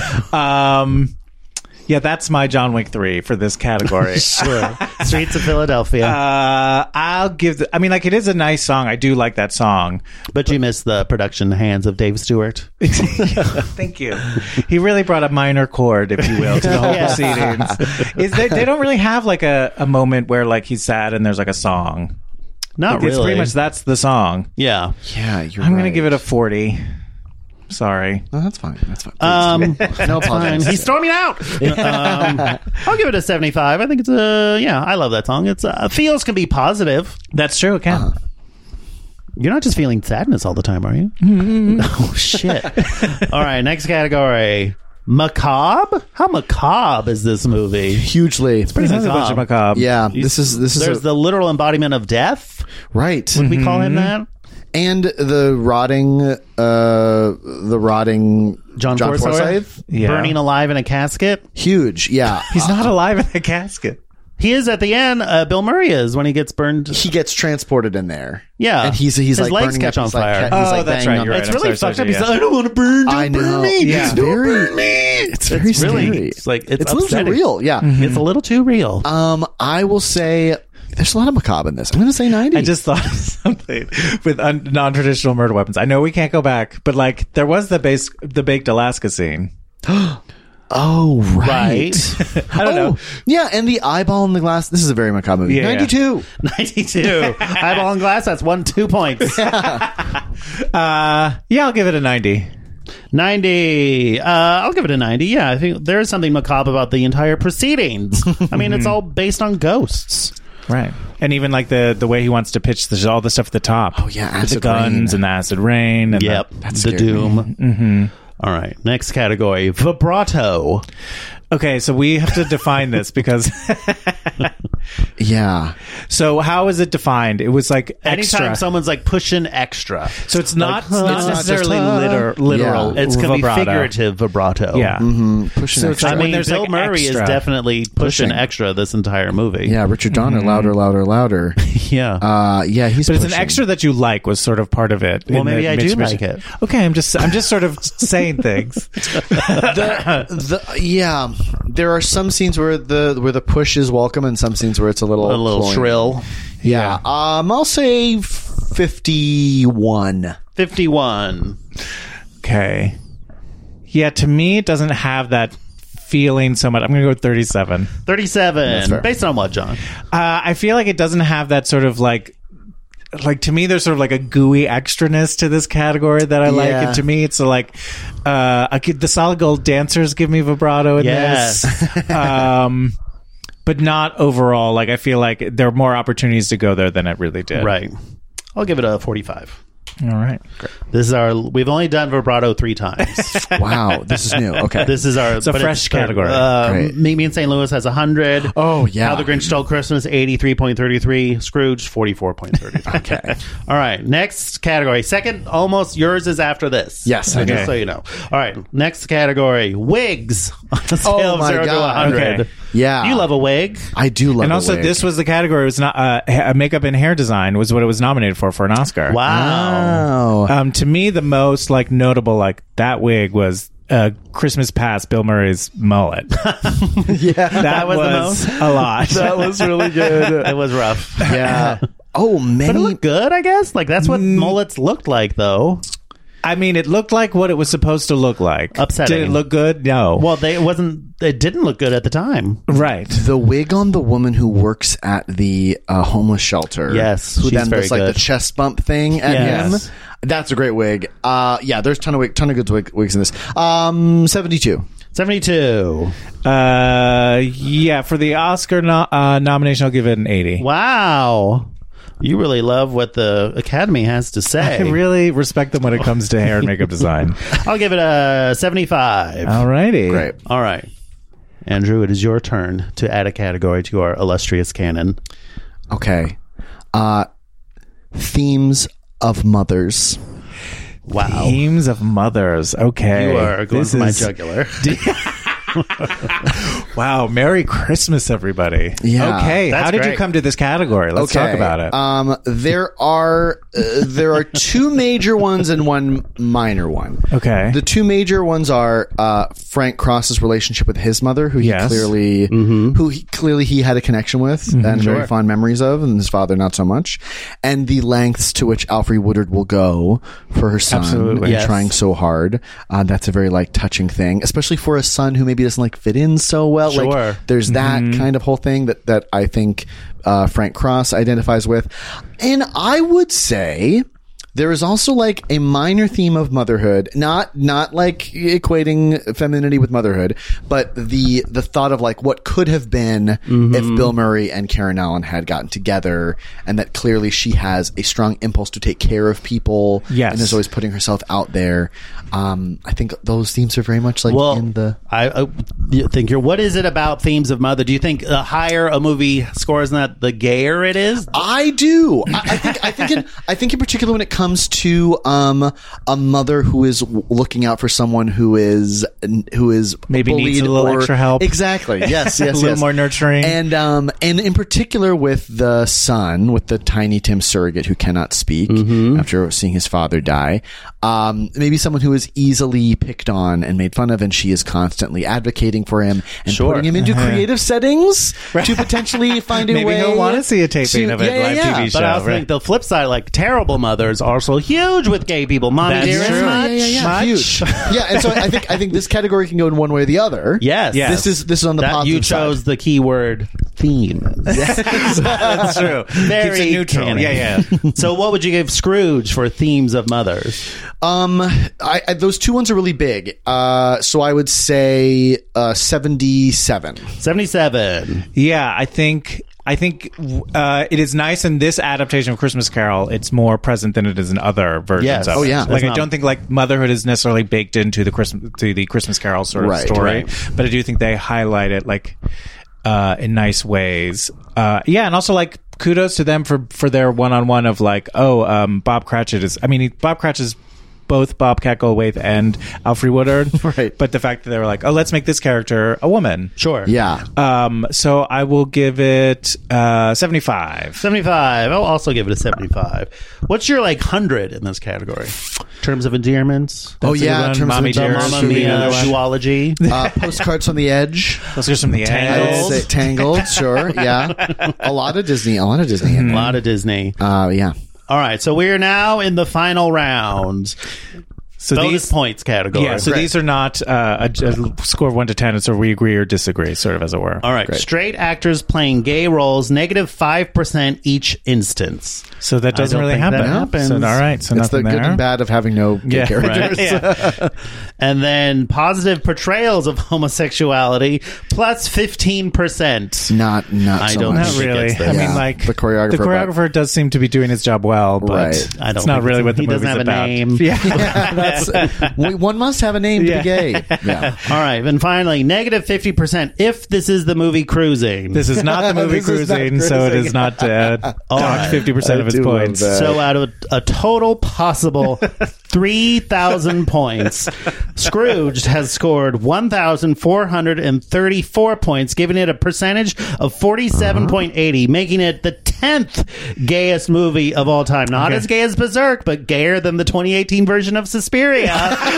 Yeah, that's my John Wick 3 for this category. Sure. Streets of Philadelphia. I'll give it is a nice song. I do like that song. But you missed the production hands of Dave Stewart. Thank you. He really brought a minor chord, if you will, to the whole proceedings. They don't really have like a moment where like he's sad and there's like a song. Not Like, really. It's pretty much that's the song. Yeah. Yeah, you're I'm right. going to give it a 40. Sorry. No, that's fine. That's fine. No apologies. He's storming out. I'll give it a 75. I think it's I love that song. It's feels can be positive. That's true. It can. You're not just feeling sadness all the time, are you? Oh shit! All right, next category. Macabre? How macabre is this movie? Hugely. This is a bunch of macabre. Yeah, this is There's the literal embodiment of death. right. Would we call him that? And the rotting John Forsythe? Yeah. Burning alive in a casket. huge. Yeah, He's not alive in the casket. He is at the end. Bill Murray is when he gets burned. he gets transported in there. Yeah. and he's His like legs burning catch up. on He's like, fire. he's Oh, like that's banging right, on you're the- right. It's really sorry, fucked up. yeah. He's like, I don't want to burn. Don't I know. burn me. Yeah. It's Don't very. burn me. It's very really scary. it's like it's a little upsetting. surreal. Yeah. It's a little too real. I will say there's a lot of macabre in this. I'm going to say 90. I just thought of something with non-traditional murder weapons. I know we can't go back, but like there was the baked Alaska scene. Oh, right. I don't know. Yeah, and the eyeball in the glass. This is a very macabre movie. Yeah. 92. 92. Eyeball and glass. That's 2 points. Yeah, I'll give it a 90. 90. I'll give it a 90. Yeah, I think there is something macabre about the entire proceedings. I mean, it's all based on ghosts. Right. And even like the way he wants to pitch all the stuff at the top. Oh, yeah, With the acid guns rain. and the acid rain. And Yep. That The scared doom. Mm-hmm. All right. Next category. Vibrato. Okay, so we have to define this because... Yeah. So how is it defined? It was like extra. Anytime someone's like pushing extra. So it's not, Like, not necessarily literal. It's going to be vibrato. figurative vibrato. Yeah. Pushing So extra. it's I mean, there's Bill like Murray extra. is definitely pushing Pushing. extra this entire movie. Yeah, Richard Donner, louder, louder, louder. Yeah. Yeah, he's But it's pushing. an extra that you like was sort of part of it. Well, in maybe the I do Mitsubishi. like it. Okay, I'm just sort of saying things. Yeah, there are some scenes where the push is welcome, and some scenes where it's a little cloying. shrill. Yeah, I'll say 51. 51. Okay. Yeah, to me, it doesn't have that feeling so much. I'm going to go with 37. 37. Based on what, John? I feel like it doesn't have that sort of like to me, there's sort of like a gooey extraness to this category that I like. And to me, it's like the Solid Gold dancers give me vibrato in this. But not overall. Like, I feel like there are more opportunities to go there than it really did. Right. I'll give it a 45. All right. This is we've only done vibrato 3 times. Wow, this is new. Okay. This is It's a fresh category. Great. Meet Me in St. Louis has 100. Oh, yeah. How the Grinch Stole Christmas, 83.33. Scrooge, 44.33. Okay. All right. Next category. Second, almost yours is after this. Yes, So okay. Just so you know. All right. Next category. Wigs. On a scale Oh, of my 0 to God. 100. Okay. Yeah. You love a wig. I do love And a also, wig. this was the category. It was not makeup and hair design was what it was nominated for an Oscar. Wow. Oh. To me, the most like notable that wig was Christmas Past Bill Murray's mullet. Yeah. That was the was most? a lot. That was really good. It was rough. Yeah. Oh, But it many. looked good, I guess. Like, that's what mullets looked like, though. I mean, it looked like what it was supposed to look like. Upsetting. Did it look good? No. Well, it didn't look good at the time. Right. The wig on the woman who works at the homeless shelter. Yes, who she's then very does like good. the chest bump thing at Yes. him. That's a great wig. Yeah, there's ton of good wigs in this. 72. 72. Yeah, for the Oscar nomination, I'll give it an 80. Wow. You really love what the Academy has to say. I really respect them when it comes to hair and makeup design. I'll give it a 75. Alrighty. Great. All right. Andrew, it is your turn to add a category to our illustrious canon. Okay. Themes of mothers. Wow. Themes of mothers. Okay. You are going This for my is- jugular. Wow. Merry Christmas, everybody. Yeah. Okay. That's How did great. you come to this category? Let's talk about it. There are 2 major ones and 1 minor one. Okay. The 2 major ones are Frank Cross's relationship with his mother, who he Yes. clearly he had a connection with and very fond memories of, and his father not so much. And the lengths to which Alfre Woodard will go for her son, Absolutely. and Yes. trying so hard. That's a very touching thing, especially for a son who maybe doesn't fit in so well. Sure. Like, there's that kind of whole thing that I think Frank Cross identifies with. And I would say there is also a minor theme of motherhood, not equating femininity with motherhood, but the thought of what could have been if Bill Murray and Karen Allen had gotten together, and that clearly she has a strong impulse to take care of people, Yes. and is always putting herself out there. I think those themes are very much in the. I think what is it about themes of mother? Do you think the higher a movie scores, that the gayer it is? I do. I think in particular when it comes to a mother who is looking out for someone who is Maybe bullied needs a little extra help. Exactly. Yes. Yes. A little yes. more nurturing. And in particular with the son, with the Tiny Tim surrogate who cannot speak after seeing his father die. Maybe someone who is easily picked on and made fun of, and she is constantly advocating for him and putting him into creative settings to potentially find a Maybe way. he'll want to see a taping of a live TV show. But I also right? think the flip side, terrible mothers, are also huge with gay people. Mommy That's dearest, true. much? Yeah. Huge. Yeah, and so I think this category can go in one way or the other. Yes. Yes. This is on the That positive you chose side. the keyword theme. That's true. Very Keeps it neutral. canon. Yeah. So what would you give Scrooge for themes of mothers? Those 2 ones are really big. So I would say 77. 77. Yeah, I think I think it is nice in this adaptation of Christmas Carol. It's more present than it is in other versions. Yes. Of Oh, it. yeah. Like I don't think like motherhood is necessarily baked into the Christmas Carol sort of Right, story, right. but I do think they highlight it like in nice ways. Yeah, and also like kudos to them for their one-on-one of like, Bob Cratchit is. I mean, Bob Cratchit is both Bobcat Goldthwait and Alfre Woodard. Right. But the fact that they were like, let's make this character a woman. Sure. Yeah. So I will give it 75. 75. I'll also give it a 75. What's your 100 in this category? In terms of endearments? Oh, yeah. In terms Mommy of The Dearest. Mamma Mia Other one. duology. Postcards on the Edge. Let's hear some of the Tangled. angles. I'd say Tangled, sure. Yeah. A lot of Disney. A lot of Disney. Yeah. All right, so we're now in the final round. So Bonus points category. Yeah, so these are not a score of 1 to 10. It's a we agree or disagree, sort of, as it were. All right, straight actors playing gay roles, -5% each instance. So that doesn't I don't really think happen. that happens. So, all right, so It's the nothing good there. and bad of having no gay characters. Right. Yeah. And then positive portrayals of homosexuality, +15%. Not I so don't much. Not think really. it's the- I Yeah. mean, like The choreographer, The choreographer does seem to be doing his job well, but Right. I don't it's not think really what the he movie's doesn't have about. a name. Yeah. One must have a name to Yeah. be gay. Yeah. All right, and finally, -50% if this is the movie Cruising. This is not the movie This is not Cruising, so it Cruising. is not docked right. 50% of I its do love points. that. So out of a total possible 3,000 points, Scrooged has scored 1,434 points, giving it a percentage of 47.80, making it the 10th gayest movie of all time. Not as gay as Berserk, but gayer than the 2018 version of Suspiria.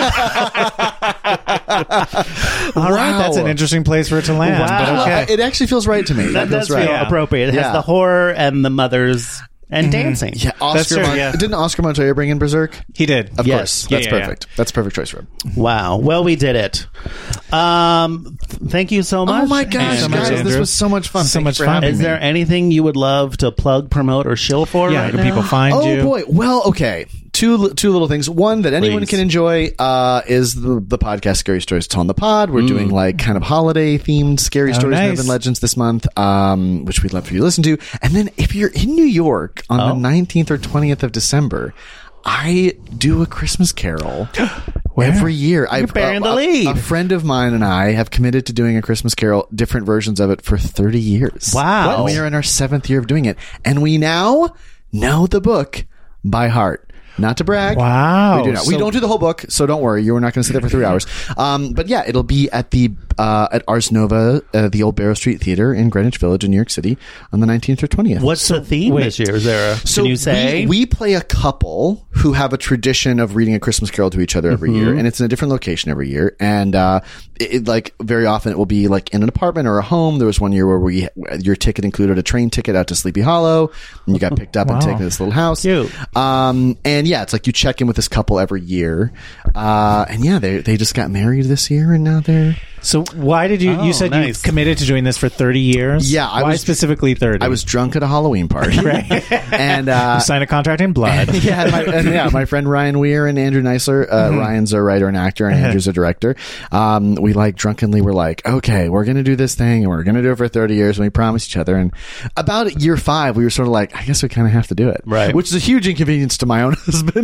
All right, that's an Wow. interesting place for it to land. Wow. But okay. It actually feels right to me. That does feels right. feel appropriate. It has Yeah. the horror and the mothers and dancing. Yeah, That's true, yeah. Didn't Oscar Montoya bring in Berserk? He did. Of Yes. course. Yeah, That's yeah, yeah. perfect. That's a perfect choice for him. Wow. Well, we did it. Thank you so much. Oh my gosh, so much, guys, this Andrew. was so much fun. So Thanks much for fun. having Is me. there anything you would love to plug, promote, or shill for Yeah, right can now? people find Oh you? boy. Well, okay. Two little things. One that anyone Please. can enjoy is the podcast Scary Stories to Tell on the Pod. We're doing like kind of holiday themed scary stories and nice. urban legends this month, which we'd love for you to listen to. And then if you're in New York on the 19th or 20th of December, I do a Christmas Carol every year. You're bearing the lead. A friend of mine and I have committed to doing a Christmas Carol, different versions of it, for 30 years. Wow. And we are in our 7th year of doing it. And we now know the book by heart. Not to brag. Wow. We do not. We So- don't do the whole book, so don't worry. You're not going to sit there for 3 hours. But yeah, it'll be at the at Ars Nova, the old Barrow Street Theater in Greenwich Village in New York City on the 19th or 20th. What's the theme this year? Is there a, So can you say? we play a couple who have a tradition of reading a Christmas Carol to each other every year, and it's in a different location every year. And it like very often it will be like in an apartment or a home. There was one year where your ticket included a train ticket out to Sleepy Hollow, and you got picked up and taken to this little house. Cute. And yeah, it's like you check in with this couple every year, and yeah, they just got married this year, and now they're. So why did you? You said nice. you committed to doing this for 30 years. Yeah, I why was- specifically 30? I was drunk at a Halloween party, and You signed a contract in blood. my friend Ryan Weir and Andrew Neisler. Ryan's a writer and actor, and Andrew's a director. We like drunkenly were like, okay, we're gonna do this thing, and we're gonna do it for 30 years, and we promised each other. And about year 5, we were sort of like, I guess we kind of have to do it, Right. Which is a huge inconvenience to my own husband,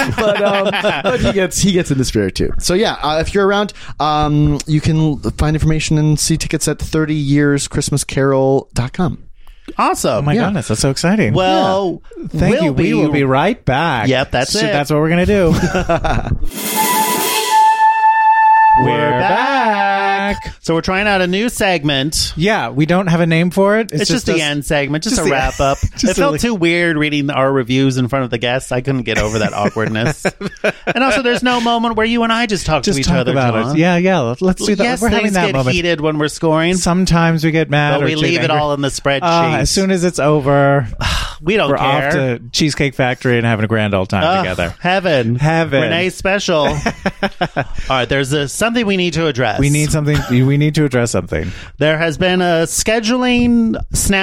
but he gets in the spirit too. So yeah, if you're around, you can find information and see tickets at 30yearschristmascarol.com. Awesome. Oh my goodness, that's so exciting. Well, thank you. We will be right back. Yep, that's it. That's what we're gonna do. We're back. So we're trying out a new segment. Yeah, we don't have a name for it. It's just the end segment, just a the- wrap up. just It felt a- too weird reading our reviews in front of the guests. I couldn't get over that awkwardness. And also, there's no moment where you and I just talk Just to each talk other. about John. it. Yeah. Let's do that. Yes, we're having things that get moment. heated when we're scoring, Sometimes we get mad, but or we leave it angry. all in the spreadsheet. As soon as it's over, we don't we're care. off to Cheesecake Factory and having a grand old time together. Heaven. Heaven. Renee special. right, there's something we need to address. We need to address something. There has been a scoring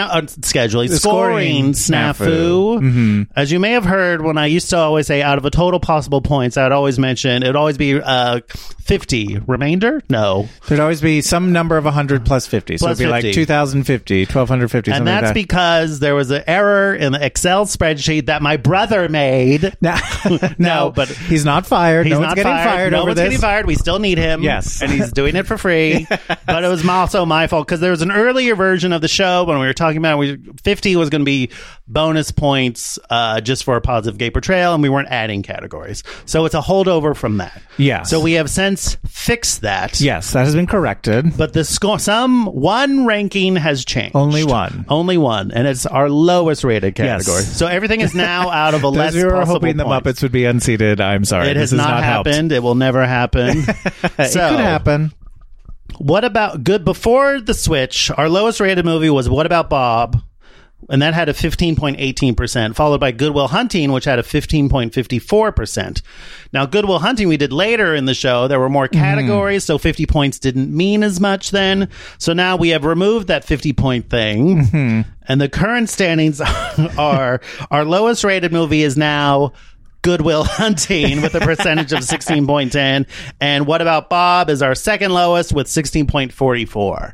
snafu. Mm-hmm. As you may have heard, when I used to always say out of a total possible points, I'd always mention it'd always be 50 remainder. No, there'd always be some number of 100 plus 50. So plus it'd be 50. like 2050, 1250, and that's like that. because there was an error in the Excel spreadsheet that my brother made. No, but he's not fired. He's no not one's getting fired no over one's this. getting fired. We still need him. Yes. And he's doing it for free. But it was also my fault because there was an earlier version of the show when we were talking about 50 was going to be bonus points just for a positive gay portrayal, and we weren't adding categories. So it's a holdover from that. Yeah. So we have since fixed that. Yes, that has been corrected. But the one ranking has changed. Only one. And it's our lowest rated category. Yes. So everything is now out of a less Those who were possible hoping the points. Muppets would be unseated, I'm sorry. It has This not happened. It will never happen. It could happen. What about before the switch? Our lowest rated movie was What About Bob? And that had a 15.18%, followed by Good Will Hunting, which had a 15.54%. Now, Good Will Hunting we did later in the show. There were more categories, so 50 points didn't mean as much then. So now we have removed that 50-point thing. And the current standings are our lowest rated movie is now Good Will Hunting with a percentage of 16.10. And What About Bob is our second lowest with 16.44.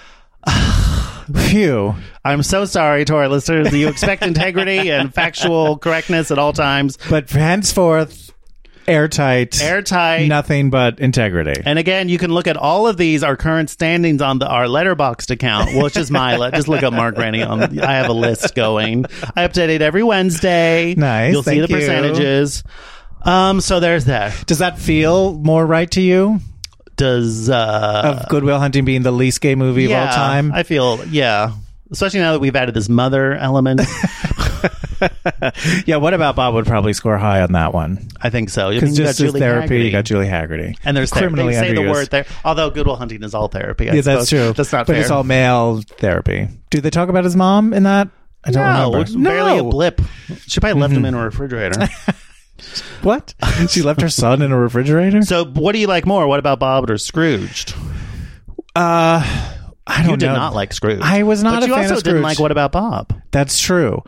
Phew. I'm so sorry to our listeners. You expect integrity and factual correctness at all times. But henceforth, airtight, nothing but integrity. And again, you can look at all of these, our current standings on our Letterboxd account. Well, it's just just look up Mark Rennie. I have a list going. I update it every Wednesday. Nice. You'll see the percentages. So there's that. Does that feel more right to you? Of Good Will Hunting being the least gay movie of all time? I feel, especially now that we've added this mother element. Yeah, What About Bob would probably score high on that one. I think so. Because just as therapy, you got Julie Haggerty. And there's criminally they say the underused. word there. Although Good Will Hunting is all therapy. Yeah, that's true. That's not but fair. It's all male therapy. Do they talk about his mom in that? I don't remember. It's barely a blip. She probably left him in a refrigerator. What? She left her son in a refrigerator? So what do you like more? What About Bob or Scrooged? I don't know. You did not like Scrooge. I was not but a fan of you also Scrooge. didn't like What About Bob? That's true.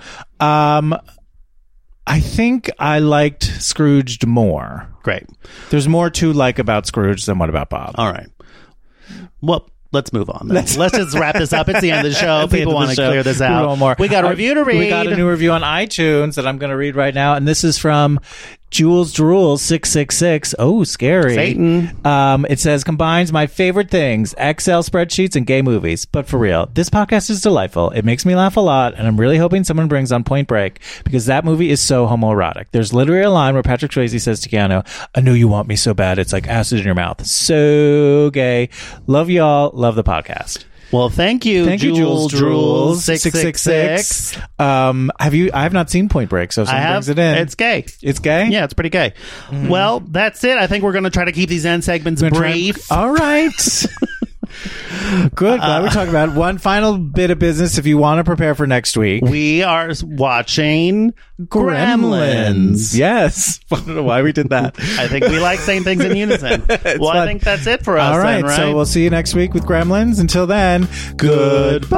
I think I liked Scrooged more. Great. There's more to like about Scrooge than What About Bob. All right. Well, let's move on. Let's just wrap this up. It's the end of the show. People want to clear this out. We got a review to read. We got a new review on iTunes that I'm going to read right now, and this is from Jules Drool 666. Oh, scary. Satan. It says, combines my favorite things, Excel spreadsheets and gay movies. But for real, this podcast is delightful. It makes me laugh a lot, and I'm really hoping someone brings on Point Break, because that movie is so homoerotic. There's literally a line where Patrick Swayze says to Keanu, I know you want me so bad, it's like acid in your mouth. So gay. Love y'all. Love the podcast. Well, thank you, Jules Drool 666. I have not seen Point Break, so if someone brings it in. It's gay. It's gay? Yeah, it's pretty gay. Well, that's it. I think we're going to try to keep these end segments brief. All right. Good. Glad we talked about it. One final bit of business if you want to prepare for next week. We are watching Gremlins. Yes. I don't know why we did that. I think we like saying things in unison. Well, fun. I think that's it for us. All right. Then, right? So we'll see you next week with Gremlins. Until then, goodbye.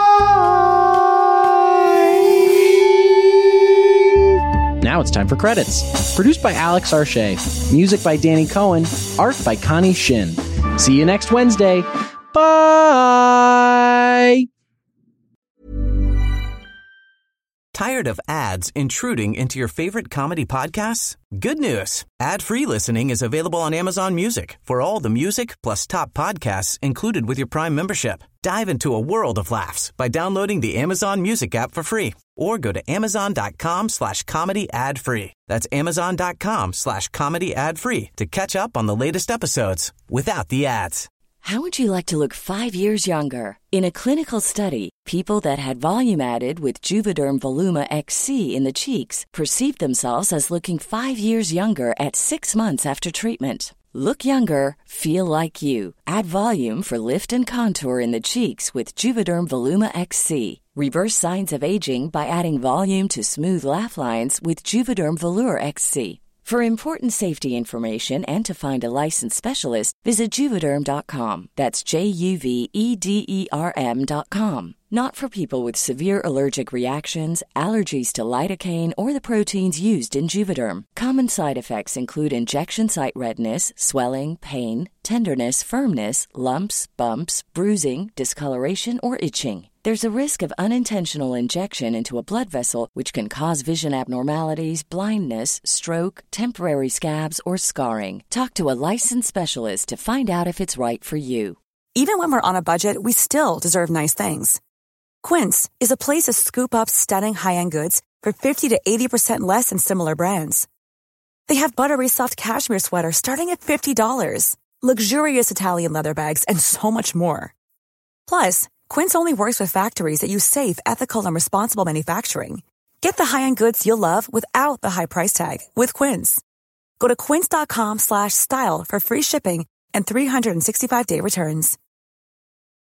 Now it's time for credits. Produced by Alex Arche. Music by Danny Cohen. Art by Connie Shin. See you next Wednesday. Bye! Tired of ads intruding into your favorite comedy podcasts? Good news. Ad-free listening is available on Amazon Music for all the music plus top podcasts included with your Prime membership. Dive into a world of laughs by downloading the Amazon Music app for free or go to amazon.com/comedy ad-free. That's amazon.com/comedy ad-free to catch up on the latest episodes without the ads. How would you like to look 5 years younger? In a clinical study, people that had volume added with Juvederm Voluma XC in the cheeks perceived themselves as looking 5 years younger at 6 months after treatment. Look younger, feel like you. Add volume for lift and contour in the cheeks with Juvederm Voluma XC. Reverse signs of aging by adding volume to smooth laugh lines with Juvederm Volure XC. For important safety information and to find a licensed specialist, visit Juvederm.com. That's JUVEDERM.com. Not for people with severe allergic reactions, allergies to lidocaine, or the proteins used in Juvederm. Common side effects include injection site redness, swelling, pain, tenderness, firmness, lumps, bumps, bruising, discoloration, or itching. There's a risk of unintentional injection into a blood vessel, which can cause vision abnormalities, blindness, stroke, temporary scabs, or scarring. Talk to a licensed specialist to find out if it's right for you. Even when we're on a budget, we still deserve nice things. Quince is a place to scoop up stunning high-end goods for 50 to 80% less than similar brands. They have buttery soft cashmere sweaters starting at $50, luxurious Italian leather bags, and so much more. Plus, Quince only works with factories that use safe, ethical, and responsible manufacturing. Get the high-end goods you'll love without the high price tag with Quince. Go to quince.com/style for free shipping and 365-day returns.